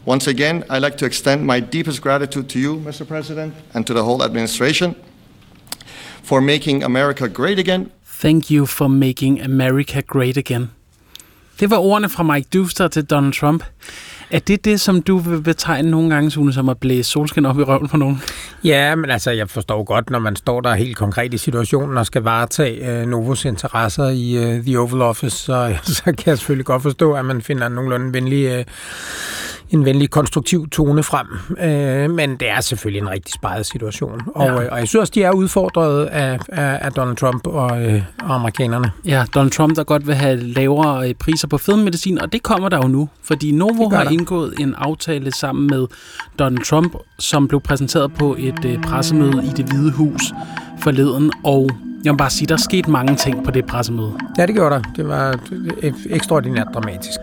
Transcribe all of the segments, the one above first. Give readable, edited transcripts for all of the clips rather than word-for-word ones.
Once again, I'd like to extend my deepest gratitude to you, Mr. President, and to the whole administration for making America great again. Thank you for making America great again. Det var ordene fra Mike Duster til Donald Trump. Er det, som du vil betegne nogle gange, Sune, som at blæse solskin op i røven på nogen? Ja, men altså, jeg forstår godt, når man står der helt konkret i situationen og skal varetage Novos interesser i The Oval Office, så kan jeg selvfølgelig godt forstå, at man finder nogenlunde en venlig konstruktiv tone frem. Men det er selvfølgelig en rigtig speget situation. Og jeg synes også, de er udfordret af Donald Trump og amerikanerne. Ja, Donald Trump, der godt vil have lavere priser på fedmemedicin, og det kommer der jo nu, fordi Novo har indgået en aftale sammen med Donald Trump, som blev præsenteret på et pressemøde i Det Hvide Hus forleden, og jeg må bare sige, der skete mange ting på det pressemøde. Ja, det gjorde der. Det var ekstraordinært dramatisk.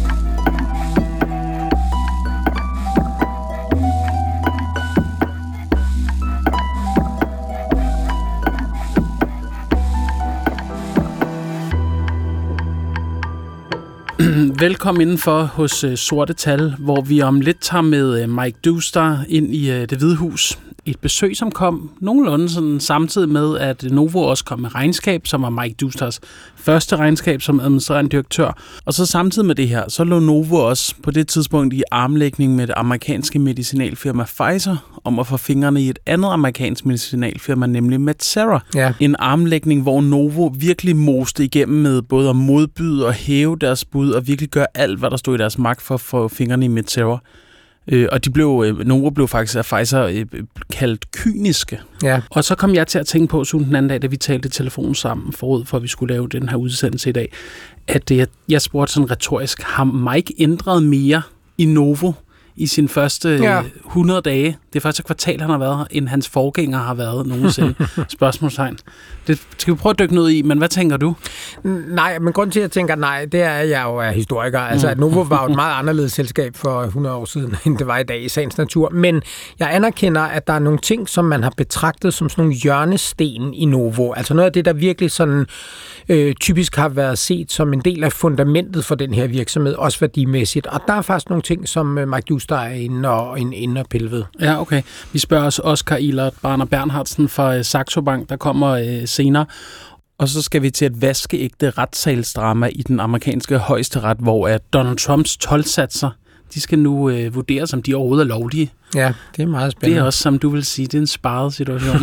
Velkommen indenfor hos Sorte Tal, hvor vi om lidt tager med Mike Duster ind i Det Hvide Hus. Et besøg, som kom nogenlunde sådan samtidig med, at Novo også kom med regnskab, som var Mike Dusters første regnskab som administrerende direktør. Og så samtidig med det her, så lå Novo også på det tidspunkt i armlægning med det amerikanske medicinalfirma Pfizer om at få fingrene i et andet amerikansk medicinalfirma, nemlig Metsera. Ja. En armlægning, hvor Novo virkelig moste igennem med både at modbyde og hæve deres bud og virkelig gøre alt, hvad der stod i deres magt for at få fingrene i Metsera. Og Novo blev faktisk af Pfizer kaldt kyniske. Ja. Og så kom jeg til at tænke på, Sune, den anden dag, da vi talte i telefon sammen forud for, at vi skulle lave den her udsendelse i dag, at jeg spurgte sådan retorisk, har Mike ændret mere i Novo i sin første 100 dage, det første kvartal, han har været, end hans forgænger har været nogensinde? Spørgsmålstegn. Det skal vi prøve at dykke noget i, men hvad tænker du? Nej, men grunden til, at jeg tænker nej, det er, at jeg jo er historiker. Altså, at Novo var jo et meget anderledes selskab for 100 år siden, end det var i dag i sagens natur. Men jeg anerkender, at der er nogle ting, som man har betragtet som sådan nogle hjørnesten i Novo. Altså noget af det, der virkelig sådan typisk har været set som en del af fundamentet for den her virksomhed, også værdimæssigt. Og der er faktisk nogle ting, som Mike Duster er inde og pille ved. Ja, okay. Vi spørger også Oscar Ilert Barner Bernhardsen fra Saxo Bank, der kommer senere. Og så skal vi til et vaskeægte retssalsdrama i den amerikanske højesteret, hvor Donald Trumps toldsatser, de skal nu vurderes, om de overhovedet er lovlige. Ja, det er meget spændende. Det er også, som du vil sige, det er en sparet situation.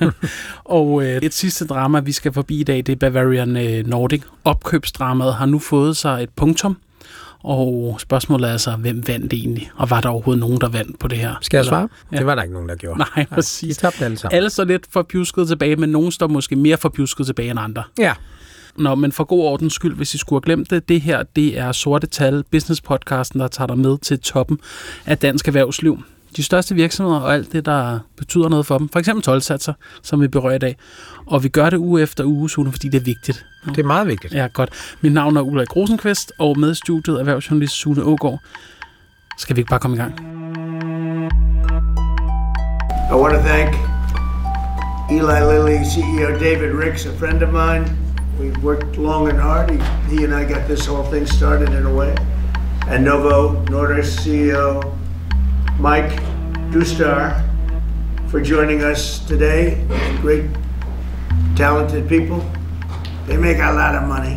Og et sidste drama, vi skal forbi i dag, det er Bavarian Nordic. Opkøbsdramaet har nu fået sig et punktum. Og spørgsmålet er altså, hvem vandt egentlig? Og var der overhovedet nogen, der vandt på det her? Skal jeg svare? Ja. Det var der ikke nogen, der gjorde. Nej, præcis. De tabte alle sammen. Alle står lidt forpjusket tilbage, men nogen står måske mere forpjusket tilbage end andre. Ja. Nå, men for god ordens skyld, hvis I skulle have glemt det, det her, det er Sorte Tal, business-podcasten, der tager dig med til toppen af dansk erhvervsliv. De største virksomheder og alt det, der betyder noget for dem. For eksempel toldsatser, som vi berører i dag. Og vi gør det uge efter uge, Sune, fordi det er vigtigt. Det er meget vigtigt. Ja, godt. Mit navn er Ulrik Rosenqvist, og med studiet erhvervsjournalist Sune Aagaard. Skal vi ikke bare komme i gang? I want to thank Eli Lilly CEO David Ricks, a friend of mine. We've worked long and hard. He and I got this whole thing started in a way. And Novo Nordisk CEO Mike Duster for joining us today. Great, talented people. They make a lot of money.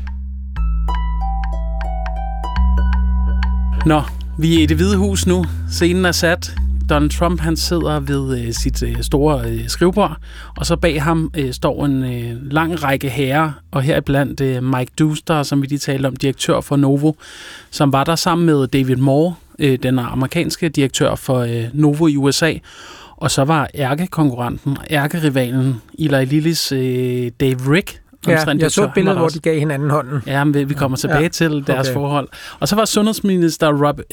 Nå, vi er i Det Hvide Hus nu. Scenen er sat. Donald Trump, han sidder ved sit store skrivebord, og så bag ham står en lang række herrer, og heriblandt Mike Duster, som vi lige talte om, direktør for Novo, som var der sammen med David Moore, den amerikanske direktør for Novo i USA, og så var ærkekonkurrenten, ærkerivalen Eli Lillys Dave Rick. Ja, jeg så et billede, hvor de gav hinanden hånden. Ja, men vi kommer tilbage til deres forhold. Og så var sundhedsminister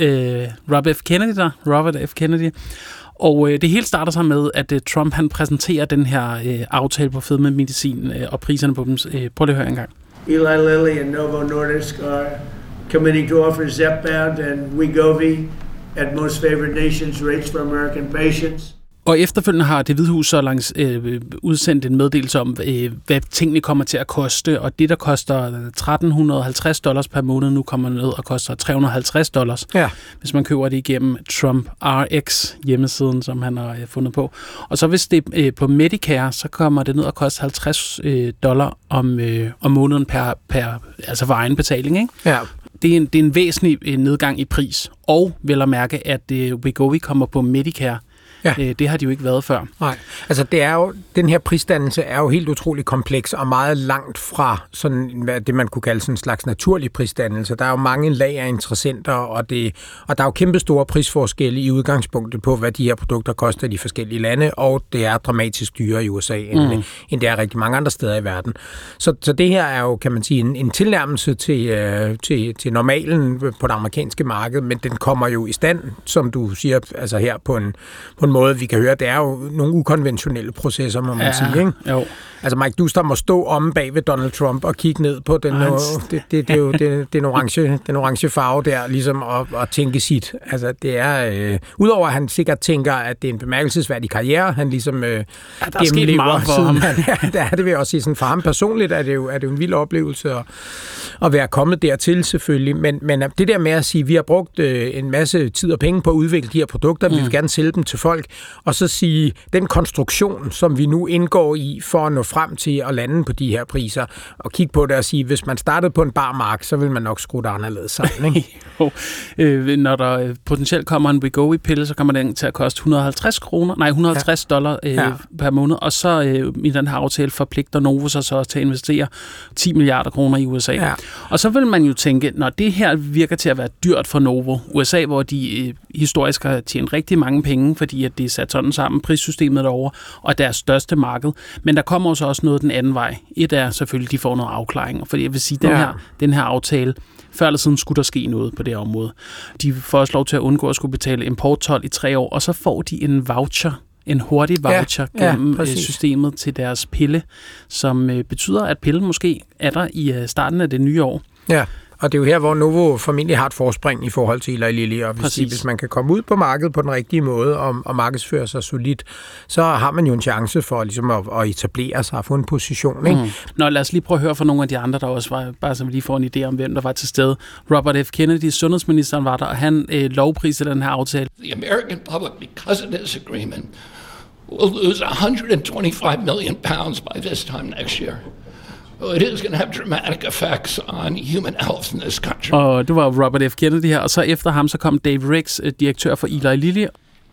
Robert F. Kennedy. Og det hele starter sig med, at Trump han præsenterer den her aftale på fedmemedicin og priserne på dem. Prøv lige at høre en gang. Eli Lilly and Novo Nordisk are committing to offer Zepbound and Wegovy at most favored nations rates for American patients. Og efterfølgende har Det Hvide Hus så udsendt en meddelelse om, hvad tingene kommer til at koste, og det, der koster $1,350 per måned, nu kommer ned og koster $350, hvis man køber det igennem Trump RX hjemmesiden, som han har fundet på. Og så hvis det er på Medicare, så kommer det ned og koster $50 om måneden altså for egen betaling, ikke? Ja. Det er en væsentlig nedgang i pris, og vel at mærke, at Wegovy kommer på Medicare. Ja. Det har de jo ikke været før. Nej, altså den her prisdannelse er jo helt utrolig kompleks og meget langt fra sådan det, man kunne kalde sådan en slags naturlig prisdannelse. Der er jo mange lag af interessenter, og der er jo kæmpe store prisforskelle i udgangspunktet på, hvad de her produkter koster i de forskellige lande, og det er dramatisk dyrere i USA, end det er rigtig mange andre steder i verden. Så det her er jo, kan man sige, en tilnærmelse til normalen på det amerikanske marked, men den kommer jo i stand, som du siger, altså her på en måde, vi kan høre, det er jo nogle ukonventionelle processer, må man sige, ikke? Jo. Altså Mike Duster må stå omme bag ved Donald Trump og kigge ned på den, det er jo den orange farve der, ligesom at tænke sit. Altså det er, udover at han sikkert tænker, at det er en bemærkelsesværdig karriere, han ligesom gennemlever siden der er det vil jeg også sige, sådan for ham personligt er det jo en vild oplevelse at være kommet dertil selvfølgelig, men det der med at sige, vi har brugt en masse tid og penge på at udvikle de her produkter, vi vil gerne sælge dem til folk, og så sige, den konstruktion, som vi nu indgår i for at nå frem til at lande på de her priser, og kigge på det og sige, hvis man startede på en bar mark, så vil man nok skrue det anderledes sammen, ikke? Når der potentielt kommer en Wegovy-pille, så kommer den til at koste $150 per måned, og så i den her aftale forpligter Novo sig så til at investere 10 milliarder kroner i USA. Ja. Og så vil man jo tænke, når det her virker til at være dyrt for Novo, USA, hvor de historisk har tjent rigtig mange penge, fordi at det er sat sådan sammen, prissystemet derovre, og deres største marked. Men der kommer også noget den anden vej. Et er selvfølgelig, de får noget afklaring, fordi jeg vil sige, den her aftale, før eller siden skulle der ske noget på det område. De får også lov til at undgå at skulle betale importtold i 3 år, og så får de en voucher, en hurtig voucher gennem systemet til deres pille, som betyder, at pillen måske er der i starten af det nye år. Ja. Og det er jo her, hvor Novo formentlig har et forspring i forhold til Eli Lilly, og hvis man kan komme ud på markedet på den rigtige måde og markedsføre sig solidt, så har man jo en chance for ligesom at etablere sig og få en position. Ikke? Nå, lad os lige prøve at høre fra nogle af de andre, der også var, bare så vi lige får en idé om, hvem der var til stede. Robert F. Kennedy, sundhedsministeren, var der, og han lovpriste den her aftale. The American public, because of this agreement, will lose 125 million pounds by this time next year. It is going to have dramatic effects on human health in this country. Og det var Robert F. Kennedy her, og så efter ham så kom Dave Ricks, direktør for Eli Lilly.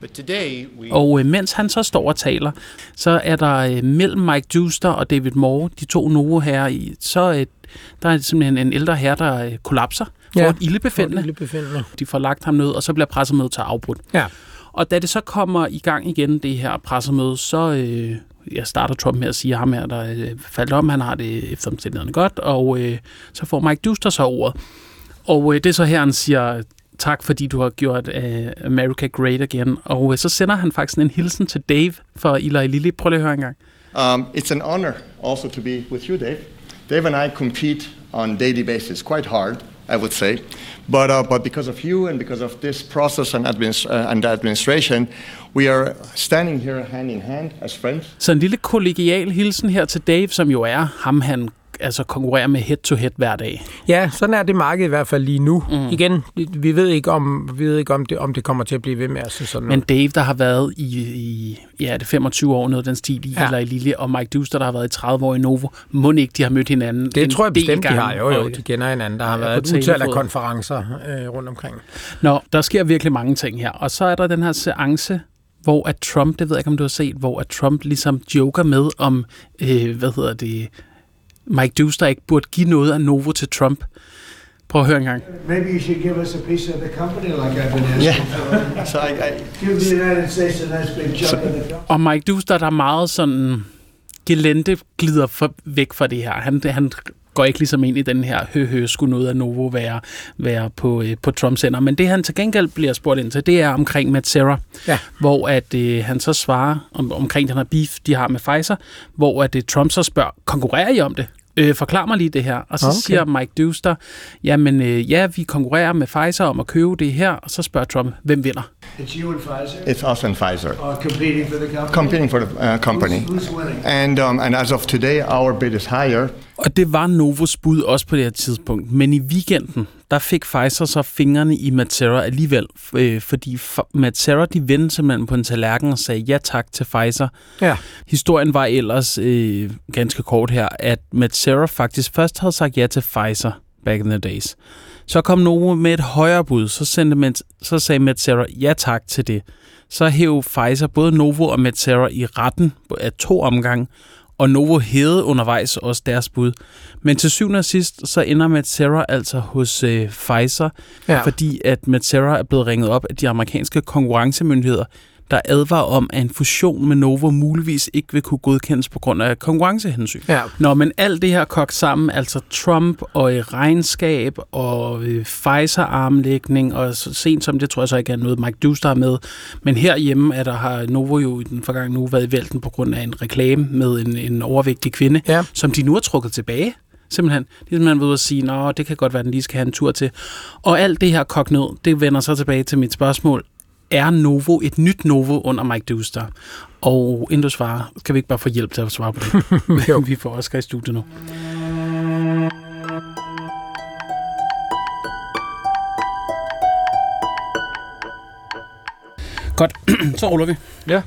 Og mens han så står og taler, så er der mellem Mike Duster og David Moore, de to Novo-herrer, så der er simpelthen en ældre herre, der kollapser for et ildebefindende. De får lagt ham ned, og så bliver pressemødet til afbrudt. Ja. Og da det så kommer i gang igen, det her pressemøde, så starter Trump med at sige, at ham her, der faldt om, han har det efter omstændighederne godt, og så får Mike Duster så ordet. Og det er så her, han siger, tak fordi du har gjort America great again. Og så sender han faktisk en hilsen til Dave for Eli Lilly. Prøv lige at høre en gang. It's an honor also to be with you, Dave. Dave and I compete on a daily basis, quite hard, I would say. But because of you and because of this process and administration, we are standing here hand in hand as friends. Så en lille kollegial hilsen her til Dave, som jo er ham, han konkurrerer med head-to-head hver dag. Ja, sådan er det marked i hvert fald lige nu. Igen, vi ved ikke om det kommer til at blive ved med at se sådan noget. Men Dave, der har været i 25 år noget den stil i Eli Lilly, og Mike Duster, der har været i 30 år i Novo, må ikke de har mødt hinanden. Det tror jeg bestemt, de har. Jo, de kender hinanden. Der har været et utal af konferencer rundt omkring. Nå, der sker virkelig mange ting her. Og så er der den her seance, hvor at Trump, det ved jeg ikke, om du har set, hvor at Trump ligesom joker med om, Mike Duster ikke burde give noget af Novo til Trump. Prøv at høre en gang. Maybe you should give us a piece of the company like I've been asking for. So give the United States a nice big chunk of the company. Og Mike Duster, der er meget sådan gelente glider væk fra det her. Han går ikke ligesom ind i den her skulle noget af Novo være på Trumps hænder. Men det han til gengæld bliver spurgt ind til, det er omkring Metsera, hvor at han så svarer omkring den her beef, de har med Pfizer, hvor at Trump så spørger, konkurrerer I om det? Forklar mig lige det her. Og så siger Mike Duster, jamen vi konkurrerer med Pfizer om at købe det her, og så spørger Trump, hvem vinder? It's you and Pfizer? It's us and Pfizer. Competing for the company? Competing for the company. Who's winning? And as of today, our bid is higher. Og det var Novos bud også på det her tidspunkt. Men i weekenden, der fik Pfizer så fingrene i Metsera alligevel. Fordi Metsera, de vendte simpelthen på en tallerken og sagde ja tak til Pfizer. Ja. Historien var ellers ganske kort her, at Metsera faktisk først havde sagt ja til Pfizer back in the days. Så kom Novo med et højere bud, så sagde Metsera ja tak til det. Så hævde Pfizer både Novo og Metsera i retten af 2 omgange, og Novo hævede undervejs også deres bud. Men til syvende og sidst, så ender Metsera altså hos Pfizer, fordi at Metsera er blevet ringet op af de amerikanske konkurrencemyndigheder, der advarer om, at en fusion med Novo muligvis ikke vil kunne godkendes på grund af konkurrencehensyn. Ja. Nå, men alt det her kogt sammen, altså Trump og regnskab og Pfizer-armlægning, og så sent som det tror jeg så ikke er noget, Mike Duster med, men herhjemme har Novo jo i den forgangne uge været i vælten på grund af en reklame med en overvægtig kvinde, som de nu har trukket tilbage. Simpelthen. De er simpelthen ved at sige, nå, det kan godt være, den lige skal have en tur til. Og alt det her kogt ned, det vender så tilbage til mit spørgsmål. Er Novo et nyt Novo under Mike Duster? Og inden du svarer, skal vi ikke bare få hjælp til at svare på det? Vi får Oscar i studiet nu. Godt, så ruller vi. Ja.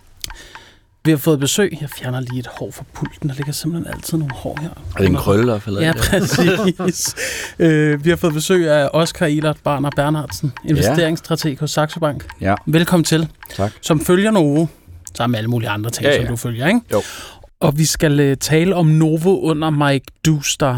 Vi har fået besøg. Jeg fjerner lige et hår fra pulten. Der ligger simpelthen altid nogle hår her. Er det en krølle, der falder? Ja, præcis. Vi har fået besøg af Oscar Elert Barner Bernhardsen, investeringsstrateg hos Saxo Bank. Ja. Velkommen til. Tak. Som følger Novo, sammen med alle mulige andre ting, som du følger, ikke? Jo. Og vi skal tale om Novo under Mike Duster.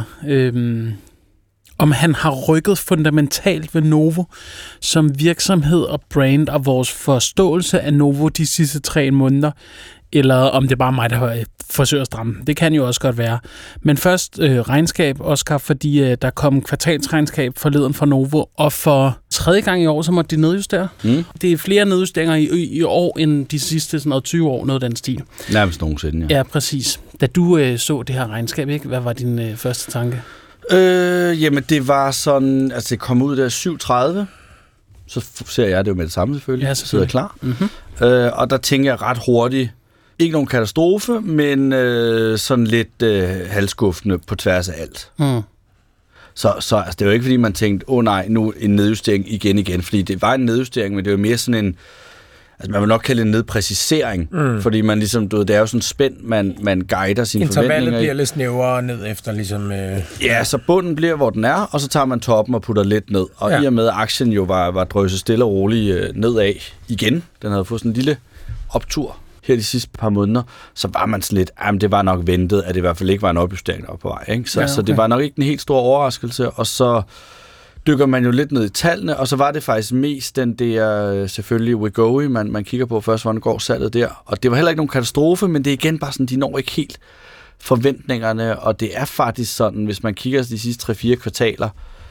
Om han har rykket fundamentalt ved Novo som virksomhed og brand og vores forståelse af Novo de sidste 3 måneder, eller om det er bare mig, der forsøger at stramme. Det kan jo også godt være. Men først regnskab, Oscar, fordi der kom kvartalsregnskab forleden fra Novo, og for 3. gang i år, så måtte de nedjustere. Det er flere nedjusteringer i år, end de sidste sådan noget 20 år, noget af den stil. Nærmest nogensinde, ja. Ja, præcis. Da du så det her regnskab, ikke? Hvad var din første tanke? Jamen, det var sådan, altså det kom ud der 7:30, så ser jeg det jo med det samme selvfølgelig. Ja, så sidder jeg klar. Og der tænker jeg ret hurtigt, ikke nogen katastrofe, men sådan lidt halvskuffende på tværs af alt. Så altså, det er jo ikke, fordi man tænkte, nej, nu en nedjustering igen, fordi det var en nedjustering, men det var mere sådan en, altså man vil nok kalde det en nedpræcisering, fordi man ligesom, det er jo sådan spændt, man guider sine forventninger. Intervallet bliver lidt snævrere ned efter ligesom... Ja, så bunden bliver, hvor den er, og så tager man toppen og putter lidt ned. Og i og med, at aktien jo var drøset stille og roligt nedad igen, den havde fået sådan en lille optur her de sidste par måneder, så var man sådan lidt, jamen det var nok ventet, at det i hvert fald ikke var en opjustering, der var på vej. Ikke? Så det var nok ikke en helt stor overraskelse, og så dykker man jo lidt ned i tallene, og så var det faktisk mest den der, selvfølgelig, Wegovy, man kigger på først, hvordan går salget der. Og det var heller ikke nogen katastrofe, men det er igen bare sådan, de når ikke helt forventningerne, og det er faktisk sådan, hvis man kigger de sidste 3-4 kvartaler,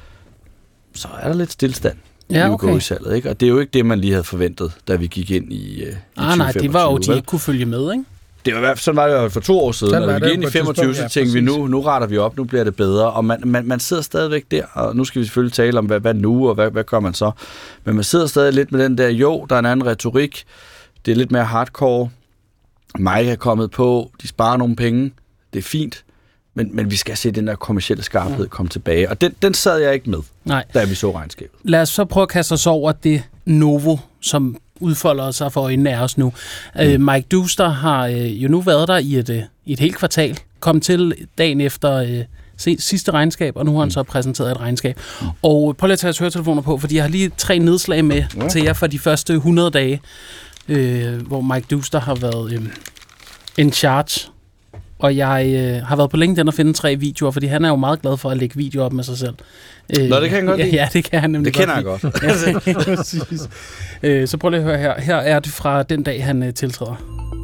så er der lidt stillestand i Wegovy-salget, ikke? Og det er jo ikke det, man lige havde forventet, da vi gik ind i 2025. Nej, det var jo, de ikke kunne følge med, ikke? Det var i hvert fald, sådan var det jo for 2 år siden. Når vi gik ind i 25, så tænkte vi, nu retter vi op, nu bliver det bedre. Og man sidder stadigvæk der, og nu skal vi selvfølgelig tale om, hvad nu, og hvad gør man så. Men man sidder stadig lidt med den der, der er en anden retorik, det er lidt mere hardcore. Mike er kommet på, de sparer nogle penge, det er fint, men vi skal se den der kommercielle skarphed komme tilbage. Og den sad jeg ikke med, da vi så regnskabet. Lad os så prøve at kaste os over det Novo, som udfolder sig for øjnene af os nu. Mike Duster har jo nu været der i et helt kvartal, kom til dagen efter sidste regnskab, og nu har han så præsenteret et regnskab. Og prøv lige at tage jeres høretelefoner på, fordi jeg har lige 3 nedslag med til jer for de første 100 dage, hvor Mike Duster har været in charge. Og jeg har været på LinkedIn og finde 3 videoer, fordi han er jo meget glad for at lægge videoer op med sig selv. Nå, det kan han godt lide. Ja, det kan han nemlig. Det kender jeg godt. Ja, præcis. Så prøv lige at høre her. Her er det fra den dag, han tiltræder.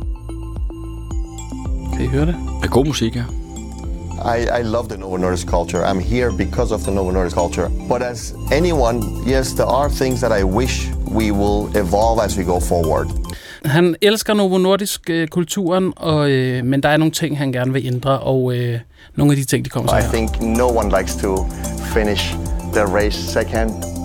Kan I høre det? Det er god musik, ja. I love the Novo Nordisk culture. I'm here because of the Novo Nordisk culture. But as anyone, yes, there are things that I wish we will evolve as we go forward. Han elsker Novo Nordisk-kulturen, men der er nogle ting, han gerne vil ændre, og nogle af de ting, de kommer så her. I think no one likes to finish the race second.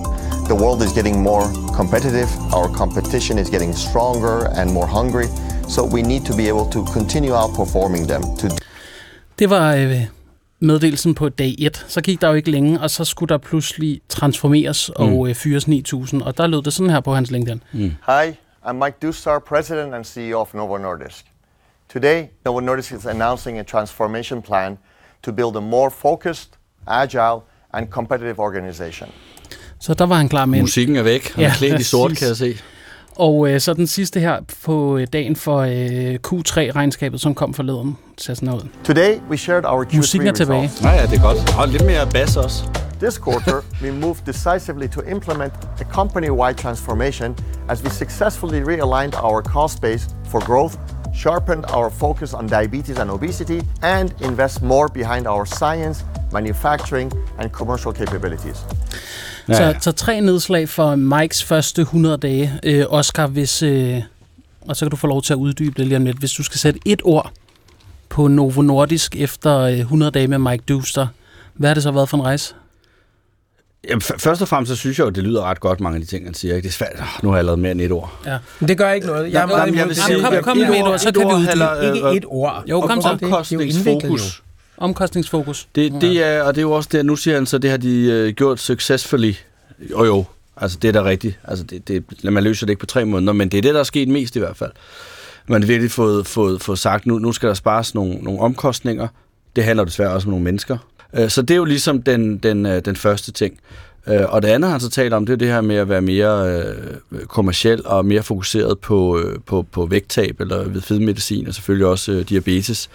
The world is getting more competitive. Our competition is getting stronger and more hungry. So we need to be able to continue outperforming them. Det var meddelelsen på dag 1. Så gik der jo ikke længe, og så skulle der pludselig transformeres og fyres 9.000. Og der lød det sådan her på hans LinkedIn. Hi, I'm Mike Dustar, President and CEO of Novo Nordisk. Today, Novo Nordisk is announcing a transformation plan to build a more focused, agile and competitive organization. Så der var han klar med. Musikken er væk. Han er klædt i sort, kan jeg se. Og så den sidste her på dagen for Q3-regnskabet, som kom forleden. Det ser sådan ud. Today, we shared our Q3 Musikken er tilbage. results. Ja, det er godt. Og lidt mere bass også. This quarter, we moved decisively to implement a company-wide transformation as we successfully realigned our cost base for growth, sharpened our focus on diabetes and obesity, and invest more behind our science, manufacturing and commercial capabilities. Så 3 nedslag for Mikes første 100 dage. Oscar, hvis, og så kan du få lov til at uddybe det lige om lidt. Hvis du skal sætte et ord på Novo Nordisk efter 100 dage med Mike Dustar, hvad har det så været for en rejse? Jamen, først og fremmest så synes jeg jo, det lyder ret godt, mange af de ting, han siger. Ikke? Det er svært. Nu har jeg lavet mere end et ord. Ja. Men det gør ikke noget. Jeg vil sige, kom med et ord, så kan vi uddybe. Ikke et ord. Jo, kom så. Omkostningsfokus. Omkostningsfokus. Det er, og det er jo også det, nu siger han så, det har de gjort successfully. Jo. Altså, det er da rigtigt. Altså, man løser det ikke på 3 måneder, men det er det, der er sket mest i hvert fald. Man har virkelig fået sagt, nu skal der spares nogle omkostninger. Det handler desværre også om nogle mennesker. Så det er jo ligesom den første ting. Og det andet, han så taler om, det er det her med at være mere kommerciel og mere fokuseret på vægttab eller ved fedmedicin, og selvfølgelig også diabetes.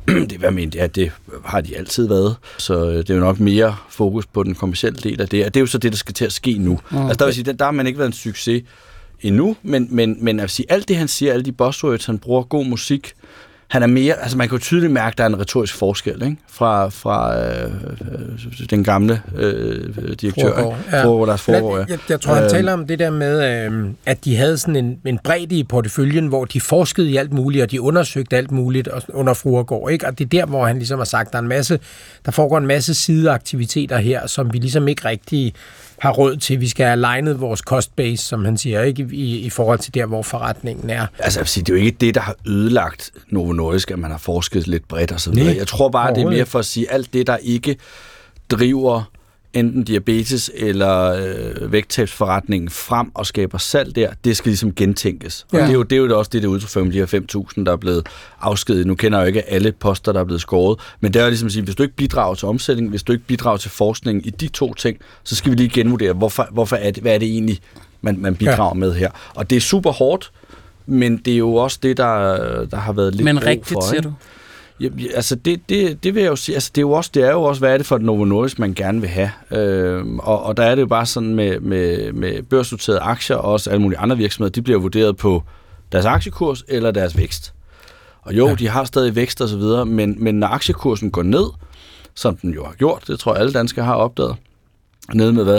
Det har de altid været. Så det er jo nok mere fokus på den kommercielle del af det. Og det er jo så det, der skal til at ske nu. Altså der vil sige, der har man ikke været en succes endnu, men jeg vil sige, alt det, han siger, alle de buzzwords, han bruger, god musik, han er mere, altså man kan jo tydeligt mærke, at der er en retorisk forskel, ikke? Fra den gamle direktør, Lars Foregaard. Jeg tror, han taler om det der med, at de havde sådan en bredde i porteføljen, hvor de forskede i alt muligt, og de undersøgte alt muligt under Foregaard, ikke? Og det er der, hvor han ligesom har sagt, der foregår en masse sideaktiviteter her, som vi ligesom ikke rigtig har råd til. Vi skal have alignet vores cost base, som han siger, ikke i forhold til der, hvor forretningen er. Altså, jeg vil sige, det er jo ikke det, der har ødelagt Novo Nordisk, at man har forsket lidt bredt og så videre. Jeg tror bare, det er mere for at sige, alt det, der ikke driver enten diabetes eller vægttabsforretningen frem og skaber salg der, det skal ligesom gentænkes. Og det er jo også det udtryk for de her 5.000, der er blevet afskediget. Nu kender jeg jo ikke alle poster, der er blevet skåret, men det er ligesom at sige, hvis du ikke bidrager til omsætning, hvis du ikke bidrager til forskning i de 2 ting, så skal vi lige genvurdere, hvad er det egentlig, man bidrager med her. Og det er super hårdt, men det er jo også det, der har været lidt men rigtigt, for, siger du? Ja, altså det vil jeg jo sige, altså det er jo også, hvad er det for et Novo Nordisk, man gerne vil have. Og der er det jo bare sådan med børsnoterede aktier og også alle mulige andre virksomheder, de bliver vurderet på deres aktiekurs eller deres vækst. Og jo, de har stadig vækst og så videre, men når aktiekursen går ned, som den jo har gjort, det tror jeg alle danskere har opdaget, nede med 70%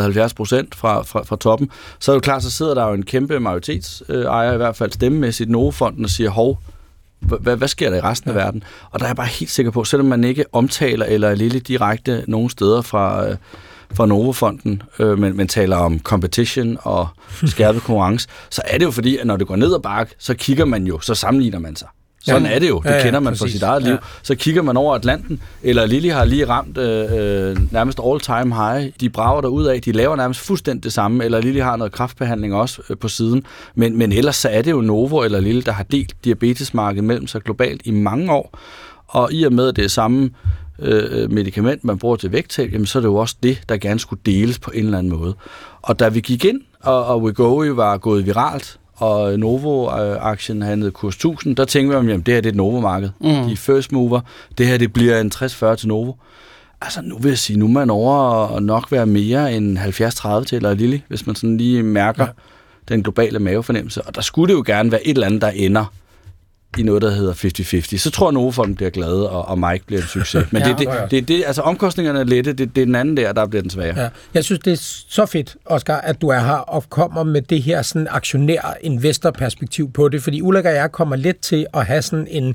fra toppen, så er det jo klart, så sidder der jo en kæmpe majoritetsejer, i hvert fald stemmemæssigt, Novo-fonden, og siger, hov, hvad sker der i resten af verden? Og der er jeg bare helt sikker på, selvom man ikke omtaler eller er lille direkte nogle steder fra Novo-fonden, men taler om competition og skærpet konkurrence, så er det jo fordi, at når det går ned ad bakke, så kigger man jo, så sammenligner man sig. Sådan er det jo. Det kender man fra sit eget liv. Så kigger man over Atlanten, eller Lilly har lige ramt nærmest all-time high. De brager derudad, de laver nærmest fuldstændig det samme, eller Lilly har noget kræftbehandling også på siden. Men ellers så er det jo Novo eller Lilly, der har delt diabetesmarkedet mellem sig globalt i mange år. Og i og med, at det er samme medicament, man bruger til vægttab, jamen så er det jo også det, der gerne skulle deles på en eller anden måde. Og da vi gik ind, og Wegovy var gået viralt, og Novo-aktien handlede kurs 1000, der tænkte vi, jamen det her det er et Novo-marked. De er first mover. Det her det bliver en 60-40 til Novo. Altså nu vil jeg sige, nu er man over at nok være mere end 70-30 til eller Lilly, hvis man sådan lige mærker den globale mavefornemmelse. Og der skulle det jo gerne være et eller andet, der ender i noget, der hedder 50-50. Så tror jeg, Novo-fonden bliver glade, og Mike bliver en succes. Men det, altså omkostningerne er lette, det er den anden der bliver den svære. Ja. Jeg synes, det er så fedt, Oscar, at du er her og kommer med det her sådan aktionær-investor-perspektiv på det, fordi Ulrik og jeg kommer lidt til at have sådan en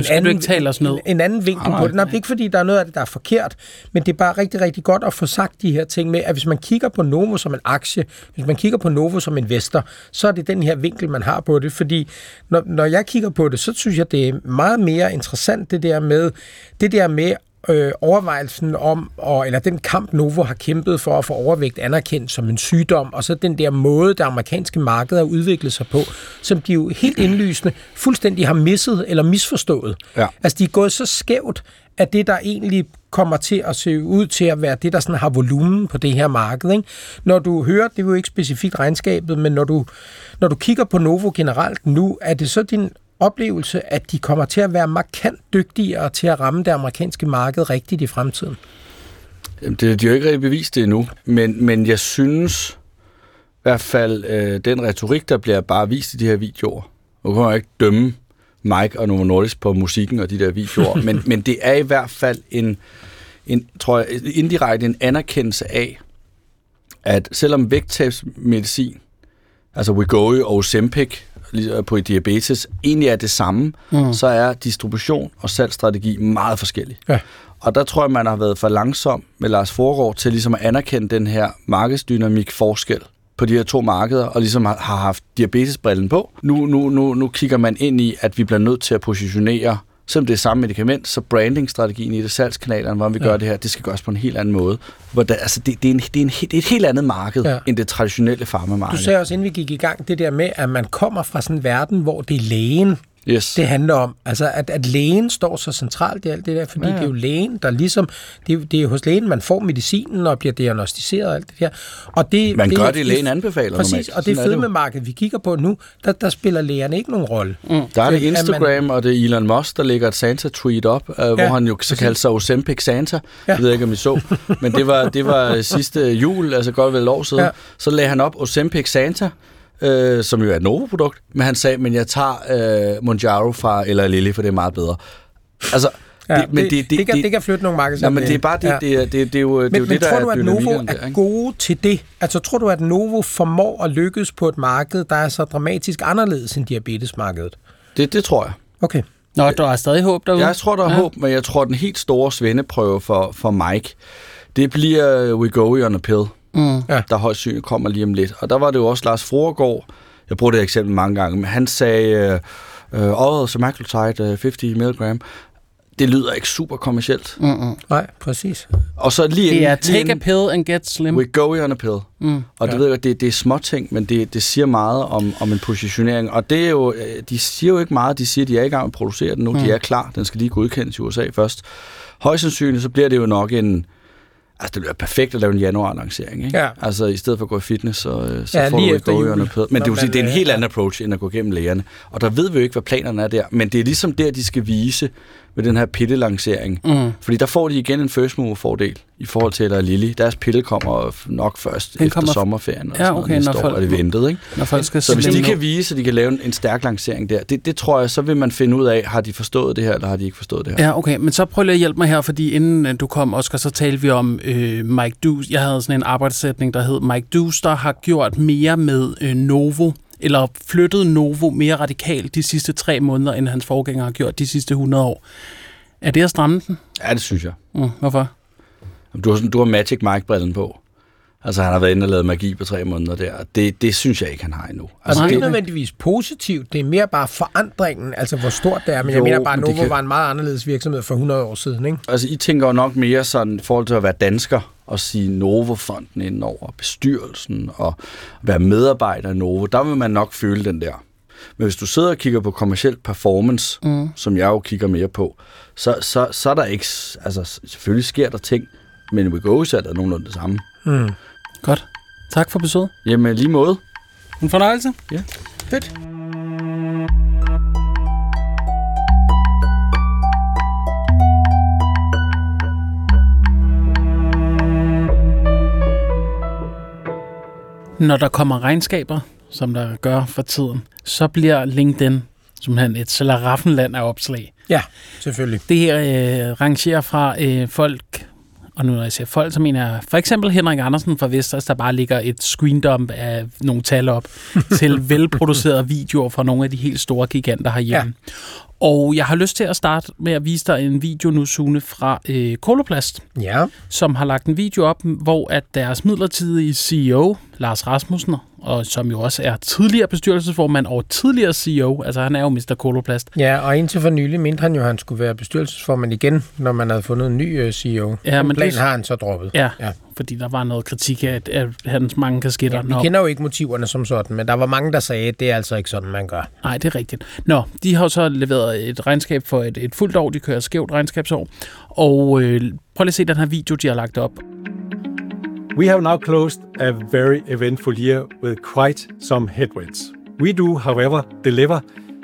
anden vinkel på det. Nej, ikke fordi der er noget af det, der er forkert, men det er bare rigtig, rigtig godt at få sagt de her ting med, at hvis man kigger på Novo som en aktie, hvis man kigger på Novo som investor, så er det den her vinkel, man har på det, fordi når jeg kigger på det, så synes jeg, det er meget mere interessant, det der med overvejelsen om, eller den kamp Novo har kæmpet for at få overvægt anerkendt som en sygdom, og så den der måde, det amerikanske marked har udviklet sig på, som de jo helt indlysende fuldstændig har misset eller misforstået. Ja. Altså, de er gået så skævt, at det, der egentlig kommer til at se ud til at være det, der sådan har volumen på det her marked. Ikke? Når du hører, det er jo ikke specifikt regnskabet, men når du kigger på Novo generelt nu, er det så din oplevelse, at de kommer til at være markant dygtigere til at ramme det amerikanske marked rigtigt i fremtiden? Jamen, de har jo ikke rigtig bevist det endnu, men jeg synes i hvert fald, den retorik, der bliver bare vist i de her videoer, nu kan man ikke dømme Mike og Novo Nordisk på musikken og de der videoer, men det er i hvert fald en tror jeg, indirekte en anerkendelse af, at selvom vægttabsmedicin, altså Wegovy og Ozempic på diabetes, egentlig er det samme, så er distribution og salgsstrategi meget forskellige. Ja. Og der tror jeg, man har været for langsom med Lars Fruergaard til ligesom at anerkende den her markedsdynamik forskel på de her to markeder, og ligesom har haft diabetesbrillen på. Nu kigger man ind i, at vi bliver nødt til at positionere, selvom det er samme medicament, så brandingstrategien i det salgskanalerne, hvor vi gør det her, det skal gøres på en helt anden måde. Altså, det er et helt andet marked, end det traditionelle farmamarked. Du sagde også, inden vi gik i gang, det der med, at man kommer fra sådan en verden, hvor det er lægen, det handler om. Altså, at lægen står så centralt i alt det der, fordi det er jo lægen, der ligesom, det er hos lægen, man får medicinen og bliver diagnostiseret og alt det der. Og det, man gør det, lægen anbefaler. Præcis, normalt. Og det fedmemarked, vi kigger på nu, der spiller lægerne ikke nogen rolle. Der er det Instagram, og det er Elon Musk, der lægger et Santa-tweet op, hvor han jo så kalder sig Ozempic Santa. Jeg ved ikke, om I så. Men det var sidste jul, altså godt vel et år siden. Så lagde han op Ozempic Santa, som jo er et Novo-produkt, men han sagde, men jeg tager Mounjaro fra Eli Lilly, for det er meget bedre. Altså, det kan flytte nogle markeder. Men det er bare det er jo det, der tror du, at Novo er gode til det? Altså, tror du, at Novo formår at lykkes på et marked, der er så dramatisk anderledes end diabetesmarkedet? Det tror jeg. Okay. Nå, der er stadig håb derude? Jeg tror, der er håb, men jeg tror, den helt store svendeprøve for Mike, det bliver Wegovy on a pill. Der højst synligt kommer lige om lidt. Og der var det jo også Lars Fruergaard, jeg bruger det eksempel mange gange, men han sagde, semaglutide 50 mg, det lyder ikke super kommercielt. Nej, præcis. Og så lige det er take a pill and get slim. Wegovy on a pill. Og det ved jeg, det er små ting, men det siger meget om en positionering. Og det er jo, de siger jo ikke meget, de siger, de er i gang med at producere den nu, de er klar, den skal lige godkendes i USA først. Højst sandsynligt, så bliver det jo nok altså, det bliver perfekt at lave en januar-lancering, ikke? Ja. Altså, i stedet for at gå i fitness, så får du et gående. Men det er en helt anden approach, end at gå gennem lægerne. Og der ved vi jo ikke, hvad planerne er der. Men det er ligesom der, de skal vise med den her pille-lancering. Fordi der får de igen en first mover-fordel i forhold til Eli Lilly. Deres pille kommer nok først efter sommerferien. Og okay, næste år er det ventet, ikke? Når folk skal så hvis de kan vise, at de kan lave en stærk lancering der, det tror jeg, så vil man finde ud af, har de forstået det her, eller har de ikke forstået det her? Ja, okay. Men så prøv lige at hjælpe mig her, fordi inden du kom, Oscar, så talte vi om Mike Duster. Jeg havde sådan en arbejdssætning, der hed Mike Duster har gjort mere med Novo, eller flyttet Novo mere radikalt de sidste 3 måneder, end hans forgænger har gjort de sidste 100 år. Er det at stramme den? Ja, det synes jeg. Hvorfor? Du har Magic Mike-brillen på. Altså, han har været inde og lavet magi på 3 måneder der. Det synes jeg ikke, han har endnu. Altså, det er nødvendigvis positivt. Det er mere bare forandringen, altså hvor stort det er. Men jeg mener bare, at Novo var en meget anderledes virksomhed for 100 år siden, ikke? Altså, I tænker jo nok mere sådan, i forhold til at være dansker, og sige Novo-fonden inden over bestyrelsen, og være medarbejder i Novo, der vil man nok føle den der. Men hvis du sidder og kigger på kommerciel performance, som jeg jo kigger mere på, så er der ikke... Altså, selvfølgelig sker der ting, men Wegovy er der nogenlunde det samme. Godt. Tak for besøget. Jamen, lige måde. En fornøjelse. Ja. Fedt. Når der kommer regnskaber, som der gør for tiden, så bliver LinkedIn simpelthen et slaraffenland af opslag. Ja, selvfølgelig. Det her rangerer fra folk, og nu når jeg siger folk, så mener jeg for eksempel Henrik Andersen fra Vestas, der bare ligger et screendump af nogle tal op, til velproducerede videoer fra nogle af de helt store giganter herhjemme. Ja. Og jeg har lyst til at starte med at vise dig en video nu, Sune, fra Coloplast, som har lagt en video op, hvor at deres midlertidige CEO, Lars Rasmussen, og som jo også er tidligere bestyrelsesformand og tidligere CEO, altså han er jo Mr. Coloplast. Ja, og indtil for nylig mente han jo, at han skulle være bestyrelsesformand igen, når man havde fundet en ny CEO. Ja, men planen har han så droppet. Ja, fordi der var noget kritik af hans mange kasketter. Ja, vi kender jo ikke motiverne som sådan, men der var mange, der sagde, at det er altså ikke sådan, man gør. Nej, det er rigtigt. Nå, de har jo så leveret et regnskab for et fuldt år. De kører skævt regnskabsår. Og prøv lige at se den her video, de har lagt op. We have now closed a very eventful year with quite some headwinds. We do, however, deliver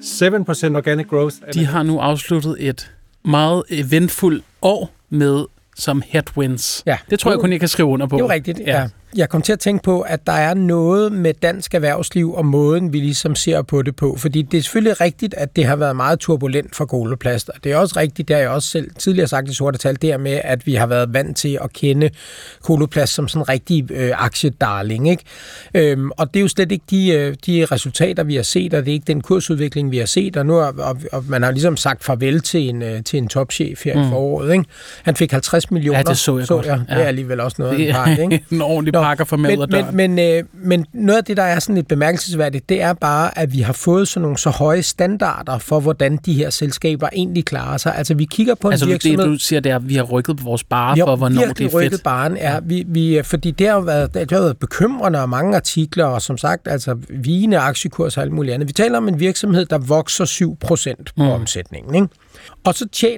7% organic growth. De har nu afsluttet et meget eventfuldt år med som headwinds. Ja. Det tror jeg kun, jeg kan skrive under på. Det er jo rigtigt, ja. Jeg kom til at tænke på, at der er noget med dansk erhvervsliv og måden, vi ligesom ser på det på. Fordi det er selvfølgelig rigtigt, at det har været meget turbulent for Coloplast. Og det er også rigtigt, det har jeg også selv tidligere sagt i sorte tal, det her med, at vi har været vant til at kende Coloplast som sådan en rigtig aktiedarling. Ikke? Og det er jo slet ikke de resultater, vi har set, og det er ikke den kursudvikling, vi har set. Og nu og man har ligesom sagt farvel til en topchef her i foråret. Ikke? Han fik 50 millioner. Ja, det så jeg godt. Det er alligevel også noget af en pakke, ikke? En ordentlig pakker for med ud af døren. Men noget af det, der er sådan lidt bemærkelsesværdigt, det er bare, at vi har fået sådan nogle så høje standarder for, hvordan de her selskaber egentlig klarer sig. Altså, vi kigger på en virksomhed... det, du siger, det er, at vi har rykket på vores bare for, hvornår det er fedt. Rykket baren er, fordi det har været bekymrende og mange artikler, og som sagt, altså vigende aktiekurs og alt muligt andet. Vi taler om en virksomhed, der vokser 7% på omsætningen, ikke? Og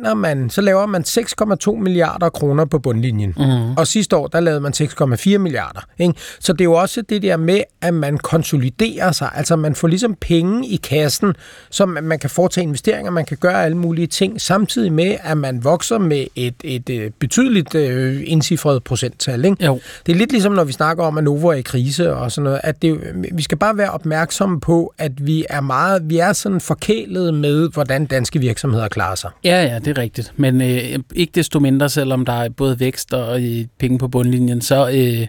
så laver man 6,2 milliarder kroner på bundlinjen. Og sidste år, der lavede man 6,4 milliarder. Ikke? Så det er jo også det der med, at man konsoliderer sig. Altså man får ligesom penge i kassen, som man kan foretage investeringer, man kan gøre alle mulige ting, samtidig med, at man vokser med et betydeligt indcifret procenttal. Ikke? Jo. Det er lidt ligesom, når vi snakker om, at Novo er i krise og sådan noget, at vi skal bare være opmærksomme på, at vi er sådan forkælet med, hvordan danske virksomheder klarer sig. Ja, det er rigtigt. Men ikke desto mindre, selvom der er både vækst og penge på bundlinjen, så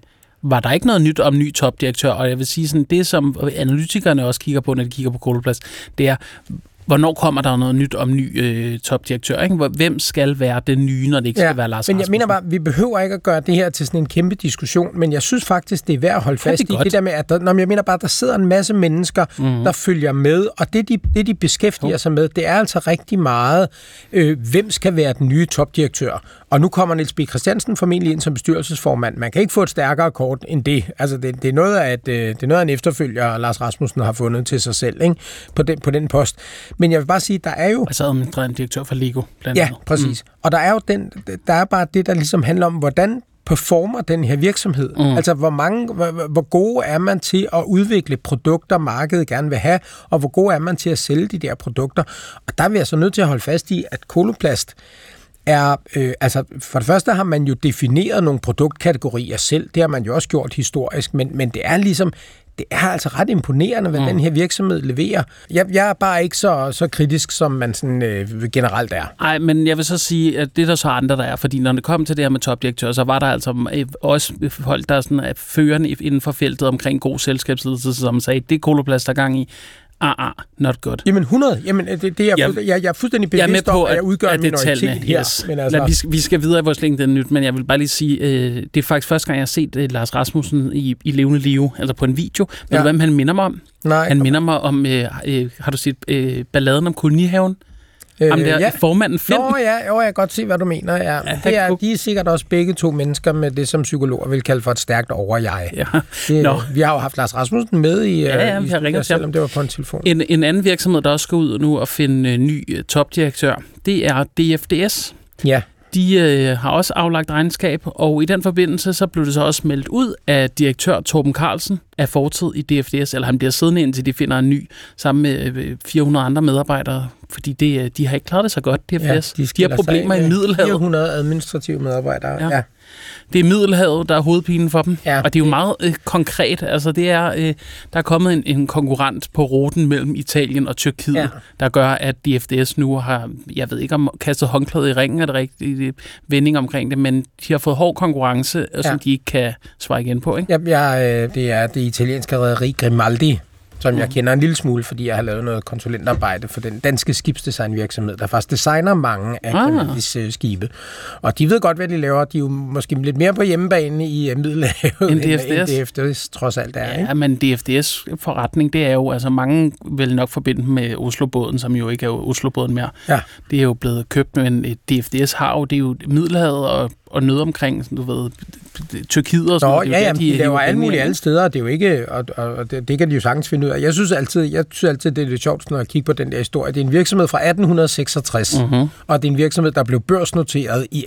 var der ikke noget nyt om ny topdirektør. Og jeg vil sige, sådan, det som analytikerne også kigger på, når de kigger på Coloplast, det er, hvornår kommer der noget nyt om ny topdirektør? Ikke? Hvem skal være den nye, når det ikke skal være Lars Rasmussen? Men jeg mener bare, vi behøver ikke at gøre det her til sådan en kæmpe diskussion, men jeg synes faktisk, det er værd at holde fast i det der med, at jeg mener bare, at der sidder en masse mennesker, der følger med, og det de beskæftiger sig med, det er altså rigtig meget, hvem skal være den nye topdirektør? Og nu kommer Niels B. Christiansen formentlig ind som bestyrelsesformand. Man kan ikke få et stærkere kort end det. Altså, det er noget af en efterfølger, Lars Rasmussen har fundet til sig selv, ikke? På den post. Men jeg vil bare sige, der er jo... Altså administrerende direktør for Lego, blandt andet. Ja, præcis. Og der er jo der er bare det, der ligesom handler om, hvordan performer den her virksomhed. Altså, hvor gode er man til at udvikle produkter, markedet gerne vil have, og hvor gode er man til at sælge de der produkter. Og der er vi altså nødt til at holde fast i, at Coloplast altså for det første har man jo defineret nogle produktkategorier selv. Det har man jo også gjort historisk, men det er ligesom... Det er altså ret imponerende, hvad den her virksomhed leverer. Jeg er bare ikke så kritisk, som man sådan, generelt er. Nej, men jeg vil så sige, at det er der så andre, der er. Fordi når det kom til det her med topdirektør, så var der altså også folk, der er sådan førende inden for feltet omkring god selskabsledelse, som sagde, det er Coloplast, der gang i. Not good. Jamen 100. Jamen det er jeg er fuldstændig bevidst om, at jeg udgør en minoritet her. Yes. Men altså... vi skal videre i vores LinkedIn nyt, men jeg vil bare lige sige, det er faktisk første gang, jeg har set Lars Rasmussen i levende live, altså på en video. Ved du, hvem han minder mig om? Nej. Han minder mig om, har du set balladen om kolonihaven? Formanden Flint. Jeg kan godt se, hvad du mener. Ja. De er sikkert også begge to mennesker med det, som psykologer vil kalde for et stærkt over-jeg. Ja. Vi har jo haft Lars Rasmussen med i selvom det var på en telefon. En anden virksomhed, der også skal ud nu og finde ny topdirektør, det er DFDS. Ja. De har også aflagt regnskab, og i den forbindelse så blev det så også meldt ud, at direktør Torben Carlsen er fortid i DFDS, eller han bliver siddende indtil de finder en ny, sammen med 400 andre medarbejdere, fordi de har ikke klaret det så godt, DFDS. De har problemer i Middelhavet. 400 administrative medarbejdere, det er Middelhavet, der er hovedpinen for dem. Ja. Og det er jo meget konkret. Altså, det er, der er kommet en konkurrent på ruten mellem Italien og Tyrkiet, der gør, at DFDS nu har, jeg ved ikke om kastet håndklædet i ringen, er det rigtige vending omkring det, men de har fået hård konkurrence, som de ikke kan svare igen på, ikke? Ja, det er det italienske rederi Grimaldi, som jeg kender en lille smule, fordi jeg har lavet noget konsulentarbejde for den danske skibsdesignvirksomhed, der faktisk designer mange af Grimaldis skibe. Og de ved godt, hvad de laver. De er jo måske lidt mere på hjemmebane i Middelhavet, end DFDS trods alt er. Ikke? Ja, men DFDS forretning, det er jo, altså mange vil nok forbinde med Oslobåden, som jo ikke er Oslobåden mere. Ja. Det er jo blevet købt, men DFDS har jo, det er jo Middelhavet og noget omkring, sådan, du ved, Tyrkiet og sådan noget. De laver alt muligt alle steder, og det er jo ikke, og det kan de jo sagtens finde ud af. Jeg synes altid, det er lidt sjovt, når jeg kigger på den der historie. Det er en virksomhed fra 1866, og det er en virksomhed, der blev børsnoteret i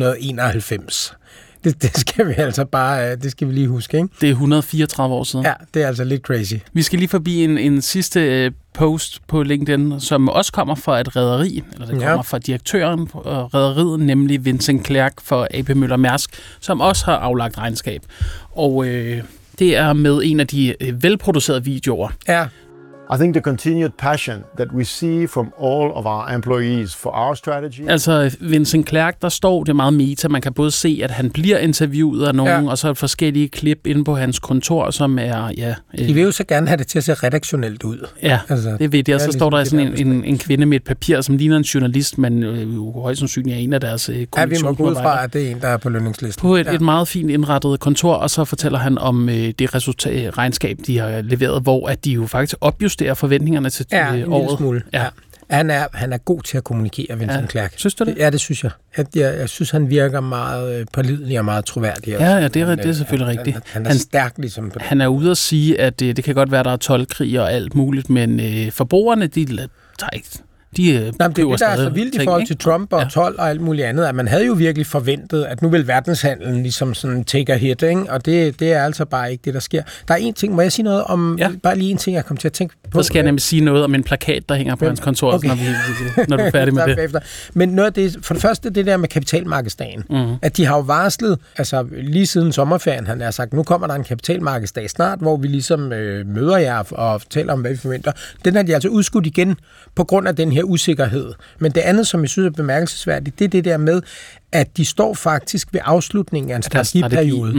1891. Det skal vi altså bare, det skal vi lige huske, ikke? Det er 134 år siden. Ja, det er altså lidt crazy. Vi skal lige forbi en sidste post på LinkedIn, som også kommer fra et rederi, eller det kommer fra direktøren på rederiet, nemlig Vincent Clerc for AP Møller Mærsk, som også har aflagt regnskab. Og det er med en af de velproducerede videoer. Ja. I think the continued passion that we see from all of our employees for our strategy. Altså Vincent Clerc, der står det meget meta. Man kan både se, at han bliver interviewet af nogen, og så forskellige klip inde på hans kontor, som er, de vil jo så gerne have det til at se redaktionelt ud. Ja, altså, det ved jeg. Og så står der sådan en kvinde med et papir, som ligner en journalist, men jo højst sandsynligt er en af deres vi må gå ud fra, at det er en, der er på lønningslisten. På et meget fint indrettet kontor, og så fortæller han om det regnskab, de har leveret, hvor at de jo faktisk opjusterer forventningerne til året. Smule. Ja. Han er god til at kommunikere, Vincent Clerc. Synes du det? Ja, det synes jeg. Jeg synes, han virker meget pålidelig og meget troværdig. Ja, det er selvfølgelig rigtigt. Han er stærk ligesom på det. Han er ude at sige, at det kan godt være, der er toldkrig og alt muligt, men forbrugerne, de tager ikke... Det er det, der er så vildt i forhold til Trump og 12 og alt muligt andet, at man havde jo virkelig forventet, at nu vil verdenshandlen ligesom sådan take a hit, ikke? Og det er altså bare ikke det, der sker. Der er en ting, må jeg sige noget om, bare lige en ting, jeg kom til at tænke på. Så skal jeg nemlig sige noget om en plakat, der hænger på hans kontor, når du er færdig med det. Men noget af det, for det første det der med kapitalmarkedsdagen, at de har jo varslet, altså lige siden sommerferien, han har sagt, nu kommer der en kapitalmarkedsdag snart, hvor vi ligesom møder jer og fortæller om, hvad vi forventer. Den har de altså udskudt igen på grund af den her usikkerhed. Men det andet, som jeg synes er bemærkelsesværdigt, det er det der med, at de står faktisk ved afslutningen af en strategiperiode.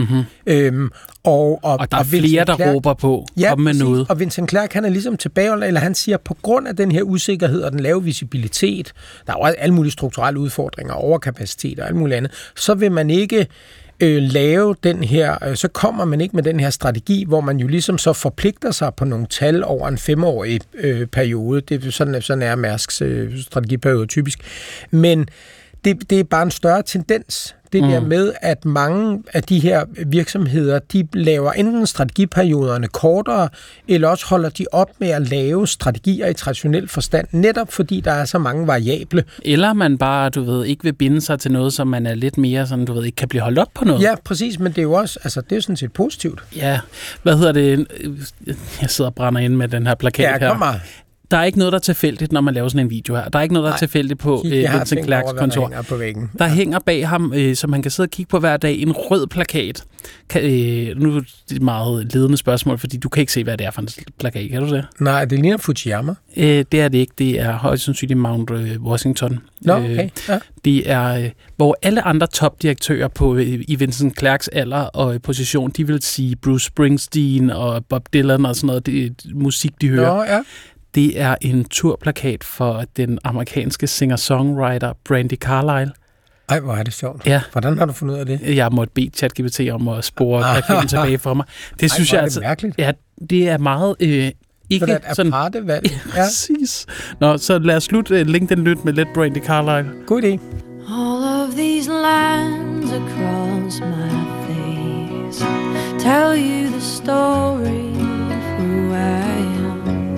Og der er flere, der råber på, kom med noget. Og Vincent Clerc, han er ligesom tilbage, eller han siger, på grund af den her usikkerhed og den lave visibilitet, der er jo alle mulige strukturelle udfordringer, overkapacitet og alt muligt andet, så vil man ikke lave den her, så kommer man ikke med den her strategi, hvor man jo ligesom så forpligter sig på nogle tal over en 5-årig periode. Det er sådan er Mærsks strategiperiode typisk. Men det er bare en større tendens. Det der med, at mange af de her virksomheder, de laver enten strategiperioderne kortere, eller også holder de op med at lave strategier i traditionel forstand, netop fordi der er så mange variable. Eller man bare, ikke vil binde sig til noget, som man er lidt mere sådan, ikke kan blive holdt op på noget. Ja, præcis, men det er jo også, altså det er jo sådan set positivt. Ja, hvad hedder det? Jeg sidder og brænder ind med den her plakat her. Ja, kom her. Der er ikke noget, der er tilfældigt, når man laver sådan en video her. Der er ikke noget, der er tilfældigt på Vincent Clercs kontor. Der hænger bag ham, som man kan sidde og kigge på hver dag, en rød plakat. Nu er det et meget ledende spørgsmål, fordi du kan ikke se, hvad det er for en plakat. Kan du det? Nej, det ligner Fujiyama. Det er det ikke. Det er højst sandsynligt Mount Washington. Okay. Ja. Det er, hvor alle andre topdirektører i Vincent Clercs alder og position, de vil sige Bruce Springsteen og Bob Dylan og sådan noget. Det er musik, de hører. Ja. Det er en turplakat for den amerikanske singer-songwriter Brandi Carlile. Ej, hvor er det sjovt. Ja. Hvordan har du fundet ud af det? Jeg måtte bede ChatGPT om at spore plakaten tilbage for mig. Det synes jeg altså. Mærkeligt. Ja, det er meget ikke så sådan partevalg. Ja, præcis. Nå, så lad os slutte LinkedIn Lyt med lidt Brandi Carlile. God idé. All of these lines across my face tell you the story of who I am.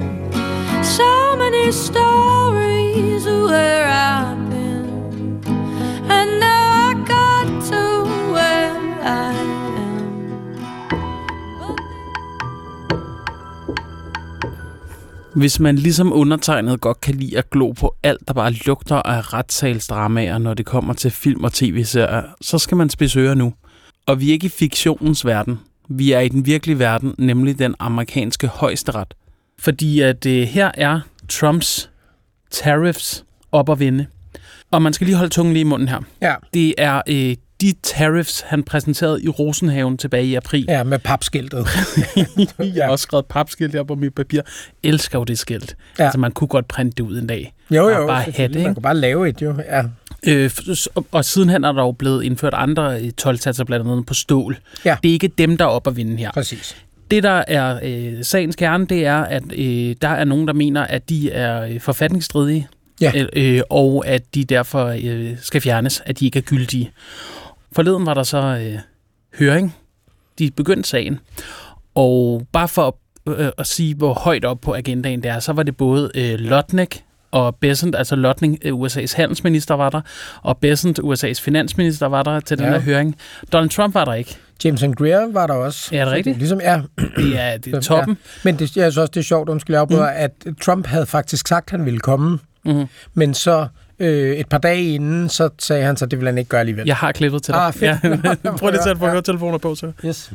So many stories of where I've been, and now I got to where I am. Hvis man ligesom undertegnet godt kan lide at glo på alt, der bare lugter af retssalsdramaer, når det kommer til film og tv-serier, så skal man spidse ører nu. Og vi er ikke i fiktionens verden. Vi er i den virkelige verden, nemlig den amerikanske højesteret. Fordi at her er Trumps tariffs op at vinde. Og man skal lige holde tungen lige i munden her. Ja. Det er de tariffs, han præsenterede i Rosenhaven tilbage i april. Ja, med papskiltet. Jeg har også skrevet papskilt her på mit papir. Elsker jo det skilt. Ja. Altså, man kunne godt printe det ud en dag. Jo, bare have det, man kunne bare lave et, jo. Ja. Og sidenhen er der jo blevet indført andre toldsatser, blandt andet på stål. Ja. Det er ikke dem, der er op at vinde her. Præcis. Det, der er sagens kerne, det er, at der er nogen, der mener, at de er forfatningsstridige. Ja. Og at de derfor skal fjernes, at de ikke er gyldige. Forleden var der så høring. De begyndte sagen. Og bare for at sige, hvor højt op på agendaen det er, så var det både Lutnick og Bessent, altså Lutnick, USA's handelsminister, var der, og Bessent, USA's finansminister, var der til den her høring. Donald Trump var der ikke. Jameson Greer var der også. Ja, er det rigtigt? Ligesom, det er toppen. Ja. Men jeg synes også, det er sjovt, at Trump havde faktisk sagt, at han ville komme. Mm-hmm. Men så et par dage inden, så sagde han så, det ville han ikke gøre alligevel. Jeg har klippet til dig. Ja. Prøv lige at få høretelefoner på, så. Yes.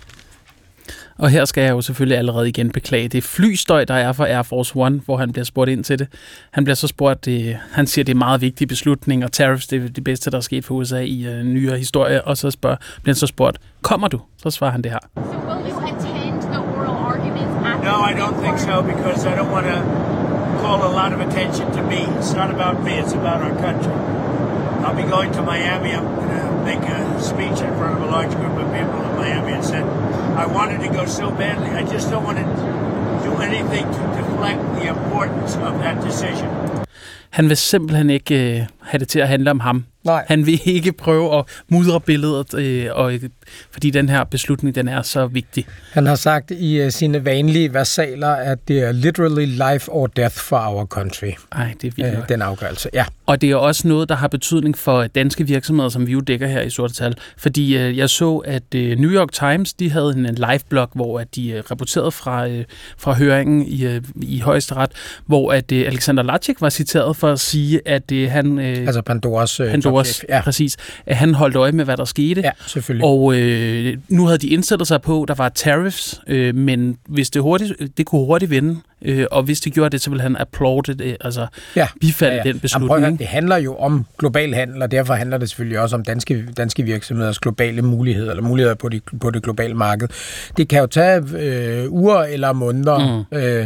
Og her skal jeg jo selvfølgelig allerede igen beklage det flystøj, der er for Air Force One, hvor han bliver spurgt ind til det. Han bliver så spurgt, han siger, det er meget vigtig beslutning, og tariffs, det er det bedste, der er sket for USA i nyere historie, og så bliver han så spurgt, kommer du? Så svarer han det her. So will you attend the oral arguments at No, I don't think so, because I don't want to call a lot of attention to me. It's not about me, it's about our country. I'll be going to Miami. I'm going to make a speech in front of a large group of people in Miami and said, I wanted to go so badly. I just don't want to do anything to deflect the importance of that decision. Han vil simpelthen ikke have det til at handle om ham. Nej. Han vil ikke prøve at mudre billedet, fordi den her beslutning, den er så vigtig. Han har sagt i sine vanlige versaler, at det er literally life or death for our country. Ej, det er vildt. Den afgørelse, ja. Og det er også noget, der har betydning for danske virksomheder, som vi jo dækker her i Sorte Tal. Fordi jeg så, at New York Times, de havde en live-blog, hvor at de rapporterede fra høringen i højesteret, hvor at Alexander Lacik var citeret for at sige, at han... altså Pandoras ja. Præcis. At han holdt øje med, hvad der skete. Ja, selvfølgelig. Og nu havde de indstillet sig på, at der var tariffs, men hvis det kunne hurtigt vinde, og hvis det gjorde det, så ville han applaude altså bifalde den beslutning. Det handler jo om global handel, og derfor handler det selvfølgelig også om danske virksomheders globale muligheder, eller muligheder på det globale marked. Det kan jo tage uger eller måneder,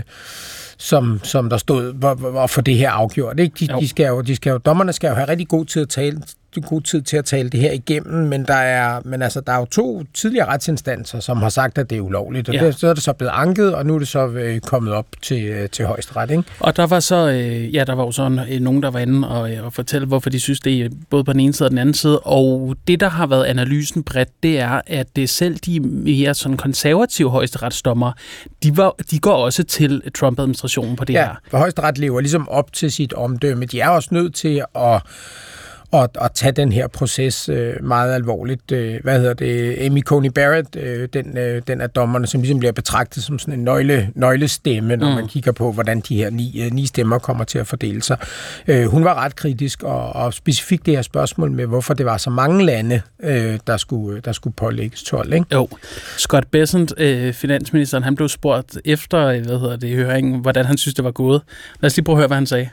som der stod og få det her afgjort. Dommerne skal jo have rigtig god tid til at tale det her igennem, men der er jo 2 tidligere retsinstanser, som har sagt, at det er ulovligt, og så er det så blevet anket, og nu er det så kommet op til højesteret, ikke? Og der var så der var jo sådan nogen, der var inde og fortælle, hvorfor de synes, det er både på den ene side og den anden side, og det, der har været analysen bredt, det er, at det selv de mere sådan konservative højesteretsdommere, de går også til Trump-administrationen på det her. For højesteret lever ligesom op til sit omdømme. De er også nødt til at tage den her proces meget alvorligt. Amy Coney Barrett, den af dommerne, som ligesom bliver betragtet som sådan en nøglestemme, når man kigger på, hvordan de her 9 stemmer kommer til at fordele sig. Hun var ret kritisk, og specifikt det her spørgsmål med, hvorfor det var så mange lande, der skulle pålægges told, ikke? Jo. Scott Bessent, finansministeren, han blev spurgt efter, høringen, hvordan han synes, det var gået. Lad os lige prøve at høre, hvad han sagde.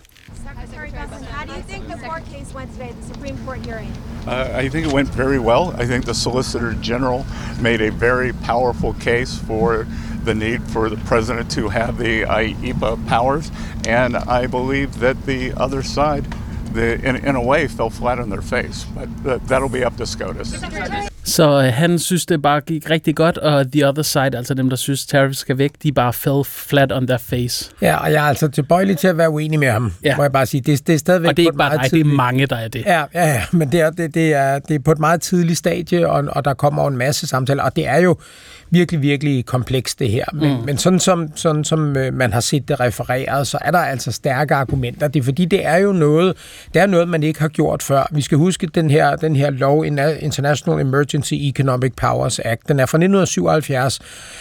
I think it went very well. I think the Solicitor General made a very powerful case for the need for the president to have the IEPA powers, and I believe that the other side, in a way, fell flat on their face. But that'll be up to SCOTUS. Så han synes, det bare gik rigtig godt, og the other side, altså dem, der synes, tariffs skal væk, de bare fell flat on their face. Ja, og jeg er altså tilbøjelig til at være uenig med ham, må jeg bare sige. Det er stadigvæk og det er ikke bare dig, det er mange, der er det. Ja, men det er på et meget tidligt stadie, og der kommer en masse samtaler, og det er jo virkelig, virkelig komplekst det her. Men sådan som man har set det refereret, så er der altså stærke argumenter. Det er fordi, det er noget, man ikke har gjort før. Vi skal huske den her lov, International Emergency Emergency Economic Powers Act. Den er fra 1977,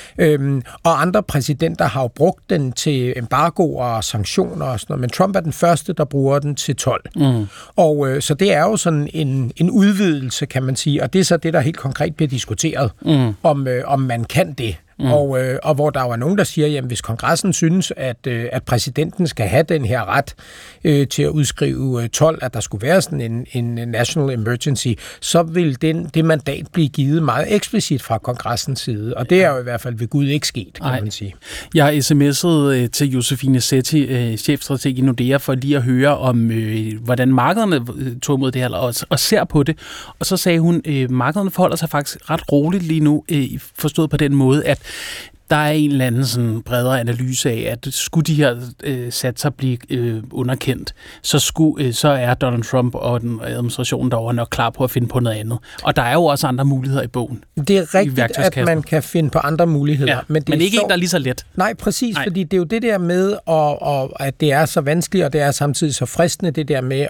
og andre præsidenter har jo brugt den til embargoer og sanktioner og sådan noget, men Trump er den første, der bruger den til 12. Og så det er jo sådan en udvidelse, kan man sige, og det er så det, der helt konkret bliver diskuteret, om man kan det. Og hvor der jo er nogen, der siger, at hvis kongressen synes, at præsidenten skal have den her ret til at udskrive 12, at der skulle være sådan en national emergency, så vil det mandat blive givet meget eksplicit fra kongressens side. Og det er jo i hvert fald ved Gud ikke sket, kan man sige. Jeg har sms'et til Josefine Setti, chefstrateg i Nordea, for lige at høre om, hvordan markederne tog imod det her, og ser på det. Og så sagde hun, at markederne forholder sig faktisk ret roligt lige nu, forstået på den måde, at der er en eller anden sådan bredere analyse af, at skulle de her satser blive underkendt, så er Donald Trump og den administration derovre nok klar på at finde på noget andet. Og der er jo også andre muligheder i bogen. Det er rigtigt, at man kan finde på andre muligheder. Ja, men ikke en, der er lige så let. Nej, præcis, fordi det er jo det der med, at det er så vanskeligt, og det er samtidig så fristende, det der med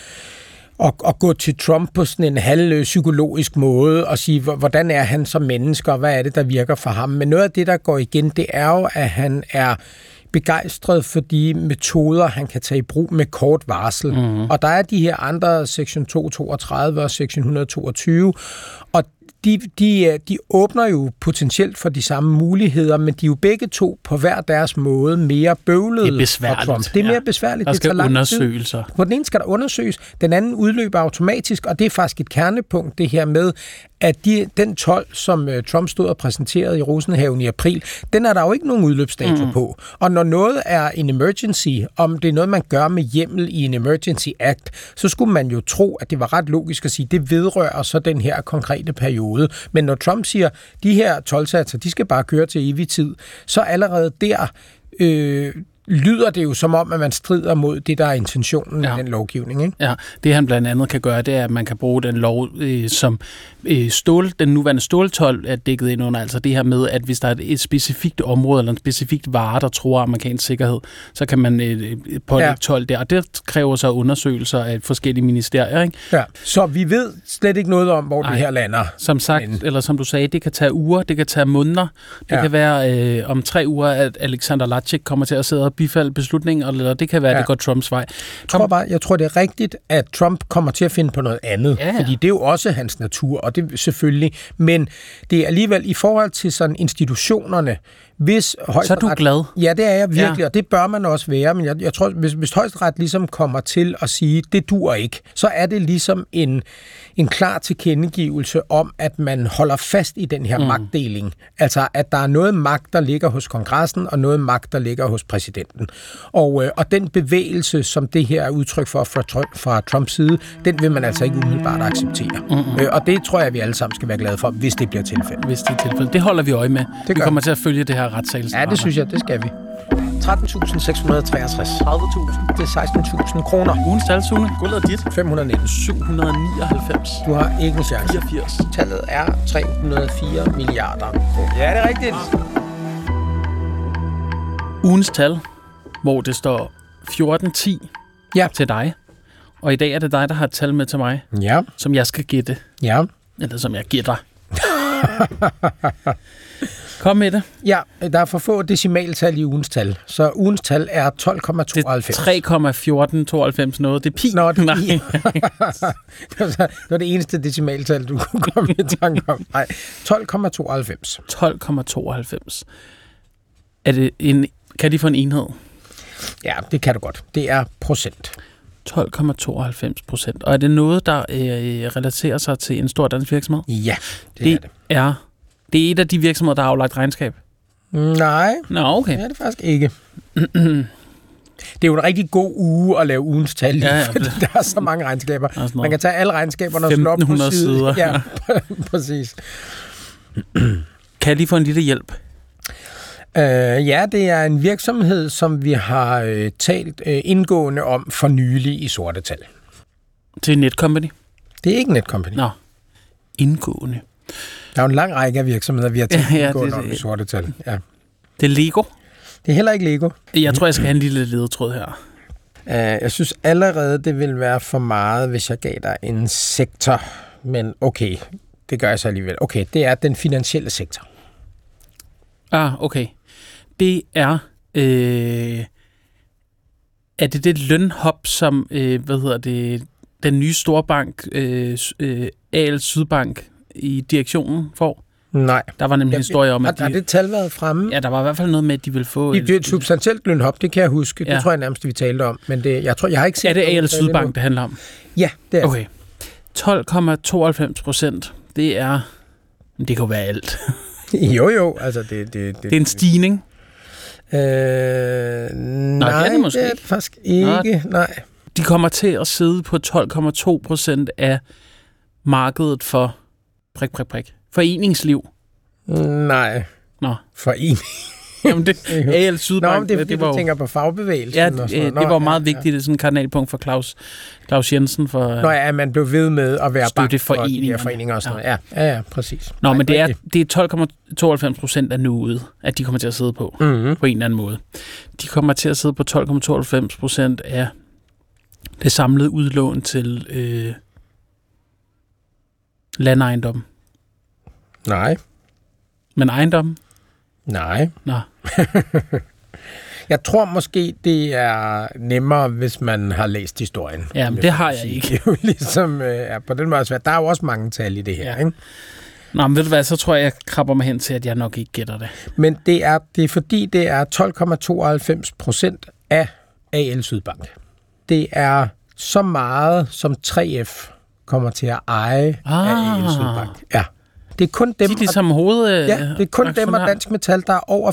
at gå til Trump på sådan en halv psykologisk måde og sige, hvordan er han som menneske, og hvad er det, der virker for ham. Men noget af det, der går igen, det er jo, at han er begejstret for de metoder, han kan tage i brug med kort varsel. Og der er de her andre Section 232 og Section 122, og de åbner jo potentielt for de samme muligheder, men de er jo begge to på hver deres måde mere bøvlede for Trump. Det er mere besværligt. Der skal undersøgelser. På den ene skal der undersøges, den anden udløber automatisk, og det er faktisk et kernepunkt, det her med, at den 12, som Trump stod og præsenterede i Rosenhaven i april, den er der jo ikke nogen udløbsdato på. Og når noget er en emergency, om det er noget, man gør med hjemmel i en emergency act, så skulle man jo tro, at det var ret logisk at sige, at det vedrører så den her konkrete periode. Men når Trump siger, at de her 12-satser, de skal bare køre til evig tid, så allerede der lyder det jo som om, at man strider mod det, der er intentionen i den lovgivning. Ikke? Ja, det han blandt andet kan gøre, det er, at man kan bruge den lov, som den nuværende ståltold er dækket ind under. Altså det her med, at hvis der er et specifikt område eller en specifikt vare, der tror amerikansk sikkerhed, så kan man pålægge told der. Og det kræver så undersøgelser af forskellige ministerier. Ikke? Ja, så vi ved slet ikke noget om, hvor det her lander. Som sagt, eller som du sagde, det kan tage uger, det kan tage måneder. Det kan være om 3 uger, at Alexander Lacik kommer til at sidde og bifalde beslutningen, eller det kan være, det går Trumps vej. Jeg tror, det er rigtigt, at Trump kommer til at finde på noget andet, fordi det er jo også hans natur, og det selvfølgelig, men det er alligevel i forhold til sådan institutionerne, hvis Højesteret... Så er du glad? Ja, det er jeg virkelig, og det bør man også være, men jeg tror, hvis Højesteret ligesom kommer til at sige, det duer ikke, så er det ligesom en klar tilkendegivelse om, at man holder fast i den her magtdeling. Altså, at der er noget magt, der ligger hos kongressen, og noget magt, der ligger hos præsidenten. Og den bevægelse, som det her er udtryk for fra Trumps side, den vil man altså ikke umiddelbart acceptere. Og det tror jeg, vi alle sammen skal være glade for, hvis det bliver tilfældet. Hvis det er tilfældet. Det holder vi øje med. Vi kommer til at følge det her retssagelsen. Ja, det synes jeg, det skal vi. 13.663. 30.000. Det er 16.000 kroner. Ugens tal, Sune. Guldet er dit. 519. 799. Du har ikke en chance. 84. Tallet er 304 milliarder. Ja, det er rigtigt. Ugens tal, hvor det står 14.10 til dig. Og i dag er det dig, der har et tal med til mig. Ja. Som jeg skal gætte. Ja. Eller som jeg gætter. Kom med det. Ja, der er for få decimaltal i ugens tal. Så ugens tal er 12,92. Det er 3,1492 noget. Det er pi. Nå, det er pi. Det var det eneste decimaltal, du kunne komme i tanke om. Nej, 12,92. 12,92. Er det kan de få en enhed? Ja, det kan du godt. Det er procent. 12,92%. Og er det noget, der relaterer sig til en stor dansk virksomhed? Ja, det er det. Det er et af de virksomheder, der har aflagt regnskab? Nej. Nå, okay. Det er det faktisk ikke. Det er jo en rigtig god uge at lave ugens tal i, fordi der er så mange regnskaber. Man kan tage alle regnskaberne og slå op på side. Sider. Ja, præcis. Kan jeg lige få en lille hjælp? Ja, det er en virksomhed, som vi har talt indgående om for nylig i Sorte Tal. Til Netcompany? Det er ikke Netcompany. Nå, indgående. Der er jo en lang række af virksomheder, vi har talt indgående om i Sorte Tal. Ja. Det er Lego? Det er heller ikke Lego. Jeg tror, jeg skal have en lille ledetråd her. Jeg synes allerede, det vil være for meget, hvis jeg gav dig en sektor. Men okay, det gør jeg så alligevel. Okay, det er den finansielle sektor. Okay. Det er... er det lønhop, som, den nye storbank, AL Sydbank i direktionen får? Nej. Der var nemlig en historie om, at har det tal været fremme? Ja, der var i hvert fald noget med, at de ville få... Det er et substantielt lønhop, det kan jeg huske. Det tror jeg nærmest, vi talte om. Men jeg har ikke set... Er det AL Sydbank, det handler om? Ja, det er okay. 12,92%. Det er... Det kan jo være alt. jo. Altså det er en stigning. Nej, det er det måske det er det faktisk ikke. Nej. De kommer til at sidde på 12,2% af markedet for foreningsliv. Nej. Nå. Forening. Jamen det AL Sydbank. Nå, det er fordi, du tænker på fagbevægelsen. Ja, det var meget vigtigt. Det er sådan et kardinalpunkt for Claus Jensen. At man blev ved med at være bank for de her foreninger og sådan noget. Ja, præcis. Nå, men det er 12,92% af nuet, at de kommer til at sidde på, på en eller anden måde. De kommer til at sidde på 12,92% af det samlede udlån til landejendom. Nej. Men ejendom? Nej. Nå. Jeg tror måske, det er nemmere, hvis man har læst historien. Jamen, det har jeg ikke. Det er jo ligesom, på den måde svært. Der er jo også mange tal i det her, ikke? Nå, men ved du hvad, så tror jeg krabber mig hen til, at jeg nok ikke gætter det. Men det er fordi, det er 12,92% af AL Sydbank. Det er så meget, som 3F kommer til at eje af AL Sydbank. Ja. Det er kun dem, det er kun dem og Dansk Metal, der er over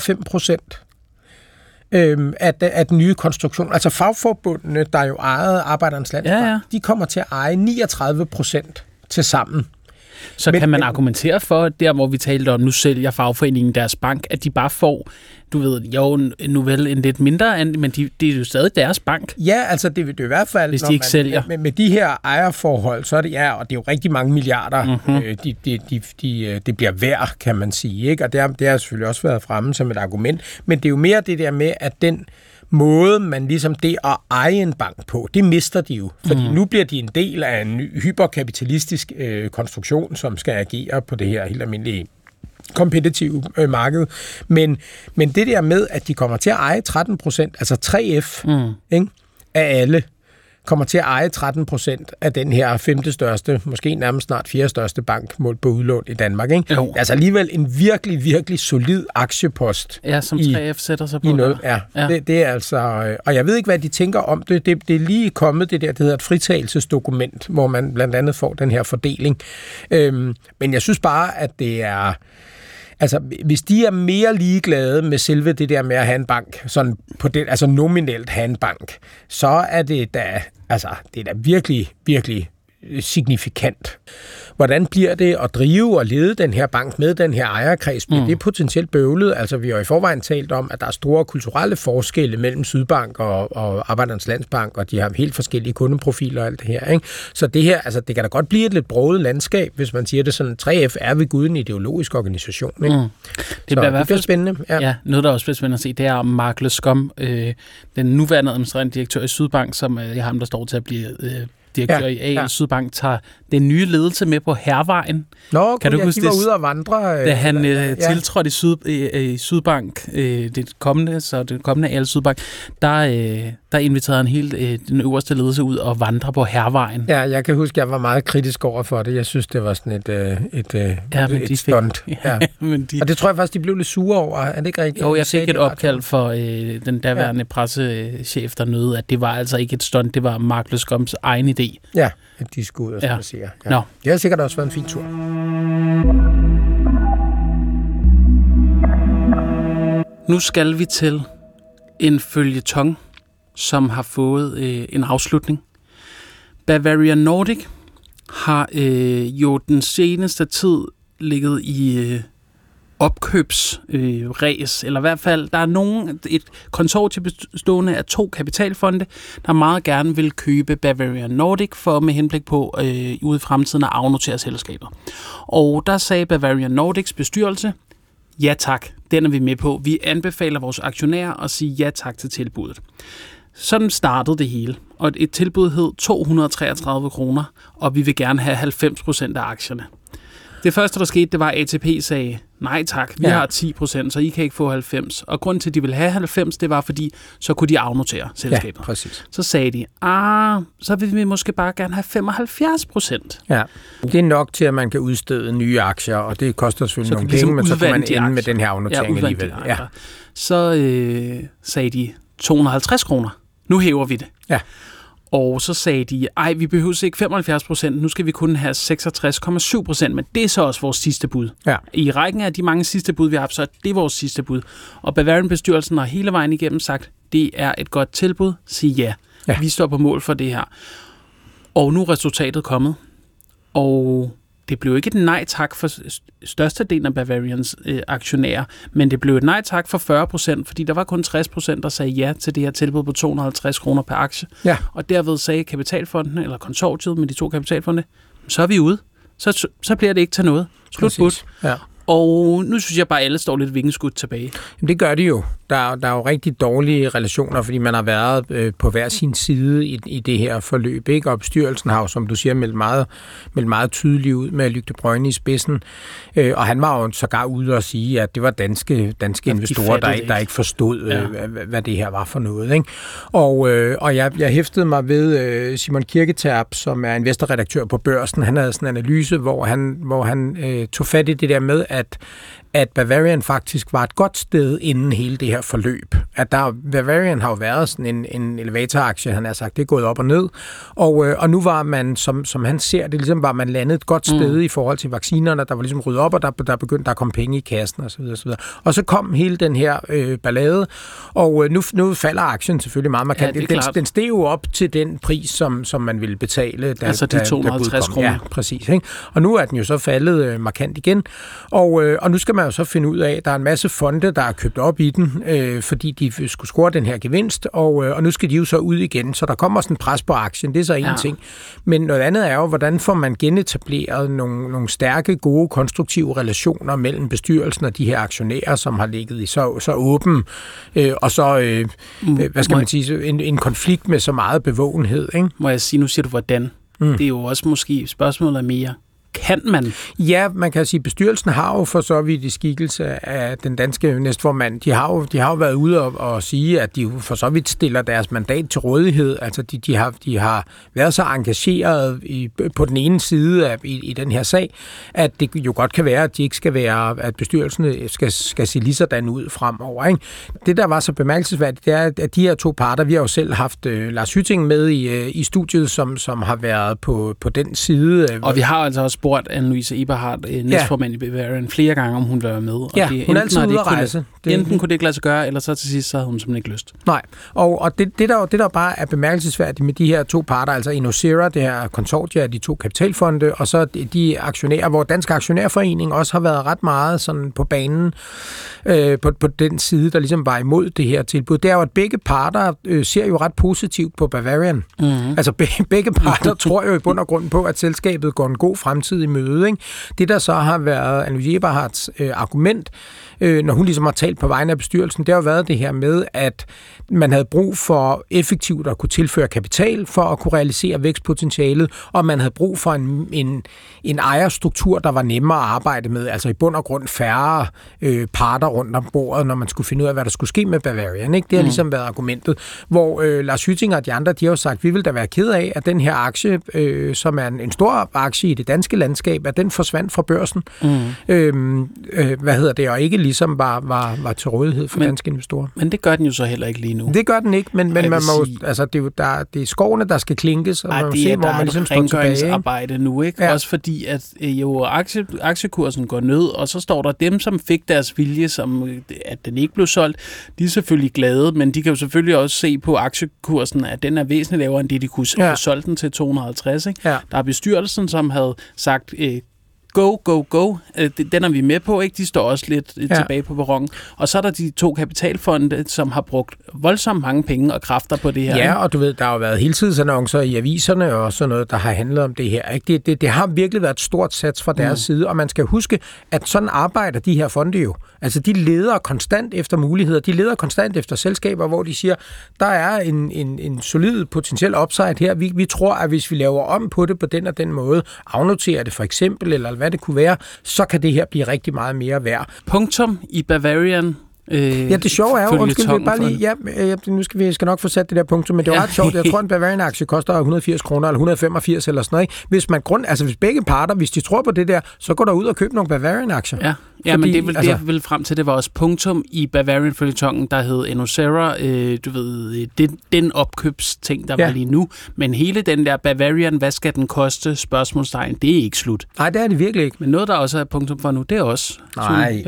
5% af den nye konstruktion. Altså fagforbundene, der jo ejede Arbejdernes Landsbank, de kommer til at eje 39% til sammen. Så kan man argumentere for, der hvor vi talte om, nu sælger fagforeningen deres bank, at de bare får, du ved, nu vel en lidt mindre, men det er jo stadig deres bank. Ja, altså det vil det i hvert fald, hvis de ikke sælger. Med de her ejerforhold, så er det, og det er jo rigtig mange milliarder, det bliver værd, kan man sige, ikke? Og det har selvfølgelig også været fremme som et argument, men det er jo mere det der med, at den måde, man ligesom det at eje en bank på, det mister de jo. Fordi nu bliver de en del af en ny hyperkapitalistisk konstruktion, som skal agere på det her helt almindelige kompetitive marked. Men det der med, at de kommer til at eje 13%, altså 3F ikke, af alle, kommer til at eje 13% af den her 5. største, måske nærmest snart 4. største bank målt på udlån i Danmark. Ikke? Det er altså alligevel en virkelig, virkelig solid aktiepost. Ja, som 3F sætter sig på noget. Ja. Det er altså... Og jeg ved ikke, hvad de tænker om det. Det er lige kommet det hedder et fritagelsesdokument, hvor man blandt andet får den her fordeling. Men jeg synes bare, at det er... Altså, hvis de er mere ligeglade med selve det der med at have en bank, sådan på det, altså nominelt have en bank, så er det da, det er da virkelig, virkelig signifikant. Hvordan bliver det at drive og lede den her bank med den her ejerkreds? Bliver det potentielt bøvlet? Altså, vi har jo i forvejen talt om, at der er store kulturelle forskelle mellem Sydbank og Arbejdernes Landsbank, og de har helt forskellige kundeprofiler og alt det her, ikke? Så det her, altså, det kan da godt blive et lidt broget landskab, hvis man siger det sådan, 3F er ved Gud en ideologisk organisation, ikke? Det bliver spændende. Ja, noget, der også bliver spændende at se, det er Mark Lescombe, den nuværende administrerende direktør i Sydbank, som er ham, der står til at blive direktør i AL Sydbank, tager den nye ledelse med på Hærvejen. Kan du huske, de var ude og vandre? Da han tiltrådte i Sydbank, det kommende AL Sydbank, der inviterede han hele den øverste ledelse ud og vandre på Hærvejen. Ja, jeg kan huske, jeg var meget kritisk over for det. Jeg synes, det var sådan et stunt. Ja. Og det tror jeg faktisk, de blev lidt sure over. Er det ikke rigtigt? Jo, jeg fik et opkald for den daværende pressechef dernede, at det var altså ikke et stunt, det var Mark Lescombes egen idé. Ja, at de skulle ud og spacere. Ja. Det har sikkert også været en fin tur. Nu skal vi til en føljeton, som har fået en afslutning. Bavarian Nordic har jo den seneste tid ligget i opkøbsræs, eller i hvert fald, der er et konsortium bestående af 2 kapitalfonde, der meget gerne vil købe Bavarian Nordic for med henblik på ude i fremtiden at afnotere selskaber. Og der sagde Bavarian Nordics bestyrelse, ja tak, den er vi med på. Vi anbefaler vores aktionærer at sige ja tak til tilbuddet. Sådan startede det hele, og et tilbud hed 233 kroner, og vi vil gerne have 90% af aktierne. Det første, der skete, det var, at ATP sagde, nej tak, vi har 10%, så I kan ikke få 90. Og grunden til, at de ville have 90, det var, fordi så kunne de afnotere selskabet. Ja, præcis. Så sagde de, så vil vi måske bare gerne have 75%. Ja, det er nok til, at man kan udstede nye aktier, og det koster selvfølgelig nogle penge, men så kan man ende med den her afnotering alligevel. Ja. Så sagde de 250 kroner. Nu hæver vi det. Ja. Og så sagde de, vi behøver ikke 75%, nu skal vi kun have 66,7%, men det er så også vores sidste bud. Ja. I rækken af de mange sidste bud, vi har haft, så er det vores sidste bud. Og Bavarian-bestyrelsen har hele vejen igennem sagt, det er et godt tilbud, sig ja. Vi står på mål for det her. Og nu er resultatet kommet. Og det blev ikke et nej tak for størstedelen af Bavarians aktionærer, men det blev et nej tak for 40%, fordi der var kun 60%, der sagde ja til det her tilbud på 250 kroner per aktie. Ja. Og derved sagde kapitalfonden, eller konsortiet med de 2 kapitalfonde, så er vi ude. Så bliver det ikke til noget. Slut. Ja. Og nu synes jeg bare, at alle står lidt vingeskudt tilbage. Jamen, det gør de jo. Der er jo rigtig dårlige relationer, fordi man har været på hver sin side i det her forløb, ikke? Og bestyrelsen har jo, som du siger, meldt meget tydeligt ud med Luc de Bruyn i spidsen. Og han var jo sågar ude og sige, at det var danske investorer, der ikke forstod, hvad det her var for noget, ikke? Og jeg hæftede mig ved Simon Kirketerp, som er investorredaktør på Børsen. Han havde sådan en analyse, hvor han tog fat i det der med, at Bavarian faktisk var et godt sted inden hele det her forløb. Bavarian har jo været sådan en elevatoraktie, han har sagt, det er gået op og ned, og nu var man, som han ser det, ligesom var man landet et godt sted i forhold til vaccinerne, der var ligesom ryddet op, og der begyndte at komme penge i kassen, osv. Og så kom hele den her ballade, og nu falder aktien selvfølgelig meget markant. Ja, den steg jo op til den pris, som man ville betale. Altså de 250 kroner. Ja, præcis. Ikke? Og nu er den jo så faldet markant igen, og nu skal man jo så finde ud af, at der er en masse fonde, der er købt op i den, fordi de skulle score den her gevinst, og nu skal de jo så ud igen, så der kommer sådan en pres på aktien, det er så en ting. Men noget andet er jo, hvordan får man genetableret nogle stærke, gode, konstruktive relationer mellem bestyrelsen og de her aktionærer, som har ligget i så åben, og så, hvad skal man sige, en konflikt med så meget bevågenhed. Ikke? Må jeg sige, nu siger du hvordan? Det er jo også måske spørgsmålet mere. Kan man? Ja, man kan sige, at bestyrelsen har jo for så vidt i skikkelse af den danske næstformand, de har jo været ude og sige, at de for så vidt stiller deres mandat til rådighed. Altså, de har været så engageret på den ene side i den her sag, at det jo godt kan være, at de ikke skal være, at bestyrelsen skal se lige sådan ud fremover. Ikke? Det, der var så bemærkelsesværdigt, det er, at de her 2 parter, vi har jo selv haft Lars Hytting med i studiet, som har været på den side. Og vi har altså også spurgt Anne-Louise Eberhardt, næstformand i Bavarian, flere gange, om hun vil være med. Og hun er altid ude at rejse. Enten kunne det ikke lade sig gøre, eller så til sidst, så havde hun simpelthen ikke lyst. Nej, og det der bare er bemærkelsesværdigt med de her 2 parter, altså Inocera, det her konsortie af de 2 kapitalfonde, og så de aktionærer, hvor Dansk Aktionærforening også har været ret meget sådan på banen, på den side, der ligesom var imod det her tilbud. Det er jo, at begge parter ser jo ret positivt på Bavarian. Mm-hmm. Altså begge parter tror jo i bund og grund på, at selskabet går en god fremtid i møde. Ikke? Det, der så har været Anne-Louise Eberhardts argument, når hun ligesom har talt på vegne af bestyrelsen, det har jo været det her med, at man havde brug for effektivt at kunne tilføre kapital for at kunne realisere vækstpotentialet, og man havde brug for en ejerstruktur, der var nemmere at arbejde med, altså i bund og grund færre parter rundt om bordet, når man skulle finde ud af, hvad der skulle ske med Bavarian. Ikke? Det har ligesom været argumentet, hvor Lars Hytting og de andre, de har jo sagt, vi vil da være ked af, at den her aktie, som er en stor aktie i det danske landskab, at den forsvandt fra børsen. Og ikke ligesom var til rådighed for danske investorer. Men det gør den jo så heller ikke lige nu. Det gør den ikke, men man må altså det er skovene, der skal klinkes, og man må se, hvor man ligesom står tilbage. Nu, ikke? Ja. Også fordi, at jo aktiekursen går ned, og så står der dem, som fik deres vilje, som at den ikke blev solgt, de er selvfølgelig glade, men de kan jo selvfølgelig også se på aktiekursen, at den er væsentligt lavere, end det de kunne have solgt den til 250. Ikke? Ja. Der er bestyrelsen, som havde sagt, go. Den er vi med på, ikke? De står også lidt tilbage på perronen. Og så er der de 2 kapitalfonde, som har brugt voldsomt mange penge og kræfter på det her. Ja, og du ved, der har jo været heltidsannoncer i aviserne og sådan noget, der har handlet om det her. Ikke? Det har virkelig været et stort sats fra deres side, og man skal huske, at sådan arbejder de her fonde jo. Altså, de leder konstant efter muligheder. De leder konstant efter selskaber, hvor de siger, der er en solid potentiel upside her. Vi tror, at hvis vi laver om på det på den og den måde, afnoterer det for eksempel, eller hvad hvad det kunne være, så kan det her blive rigtig meget mere værd. Punktum i Bavarian. Ja, det sjove er jo, undskyld, bare lige, nu skal vi nok få sat det der punktum, men det er ret sjovt. Jeg tror, en Bavarian-aktie koster 180 kroner, eller 185 eller sådan noget. Hvis begge parter, hvis de tror på det der, så går der ud og køb nogle Bavarian-aktier. Ja, men det er vel frem til, det var også punktum i Bavarian-føljetongen, der hed Enocera, du ved, den opkøbsting, der var lige nu. Men hele den der Bavarian, hvad skal den koste, spørgsmålstegn, det er ikke slut. Nej, det er det virkelig ikke. Men noget, der også er punktum for nu, det er også... Nej,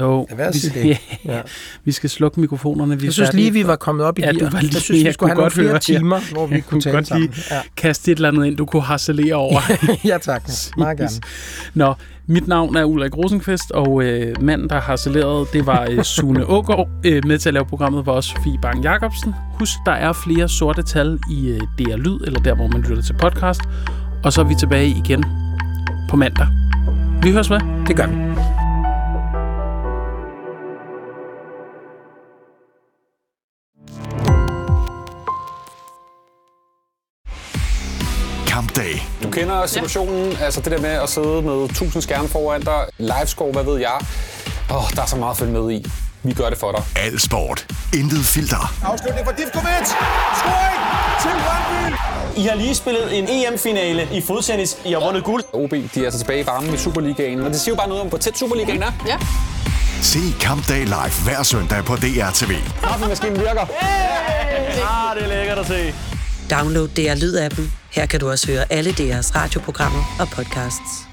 vi skal slukke mikrofonerne. Jeg synes lige, vi var kommet op i gear. Jeg synes, vi skulle have nogle flere timer, hvor vi kunne tale sammen. Kaste et eller andet ind, du kunne harcelere over. Ja, tak. Meget gerne. Nå, mit navn er Ulrik Rosenqvist, og manden, der harcelerede, det var Sune Aagaard. Med til at lave programmet var også Sofie Bang-Jacobsen. Husk, der er flere sorte tal i DR Lyd, eller der, hvor man lytter til podcast. Og så er vi tilbage igen på mandag. Vi høres med. Det gør vi. Kampdag. Du kender situationen, altså det der med at sidde med 1000 skærme foran dig, livescore, hvad ved jeg. Der er så meget at følge med i. Vi gør det for dig. Al sport. Intet filter. Afslutning fra Divkovic. Scoring til Brøndby. I har lige spillet en EM-finale i fodtennis. I har vundet guld. OB, de er altså tilbage i varmen i Superligaen. Og det siger jo bare noget om, hvor tæt Superligaen er. Ja. Se Kampdag live hver søndag på DR TV. Kaffemaskinen virker. Det er lækkert at se. Download DR Lyd-appen. Her kan du også høre alle DR's radioprogrammer og podcasts.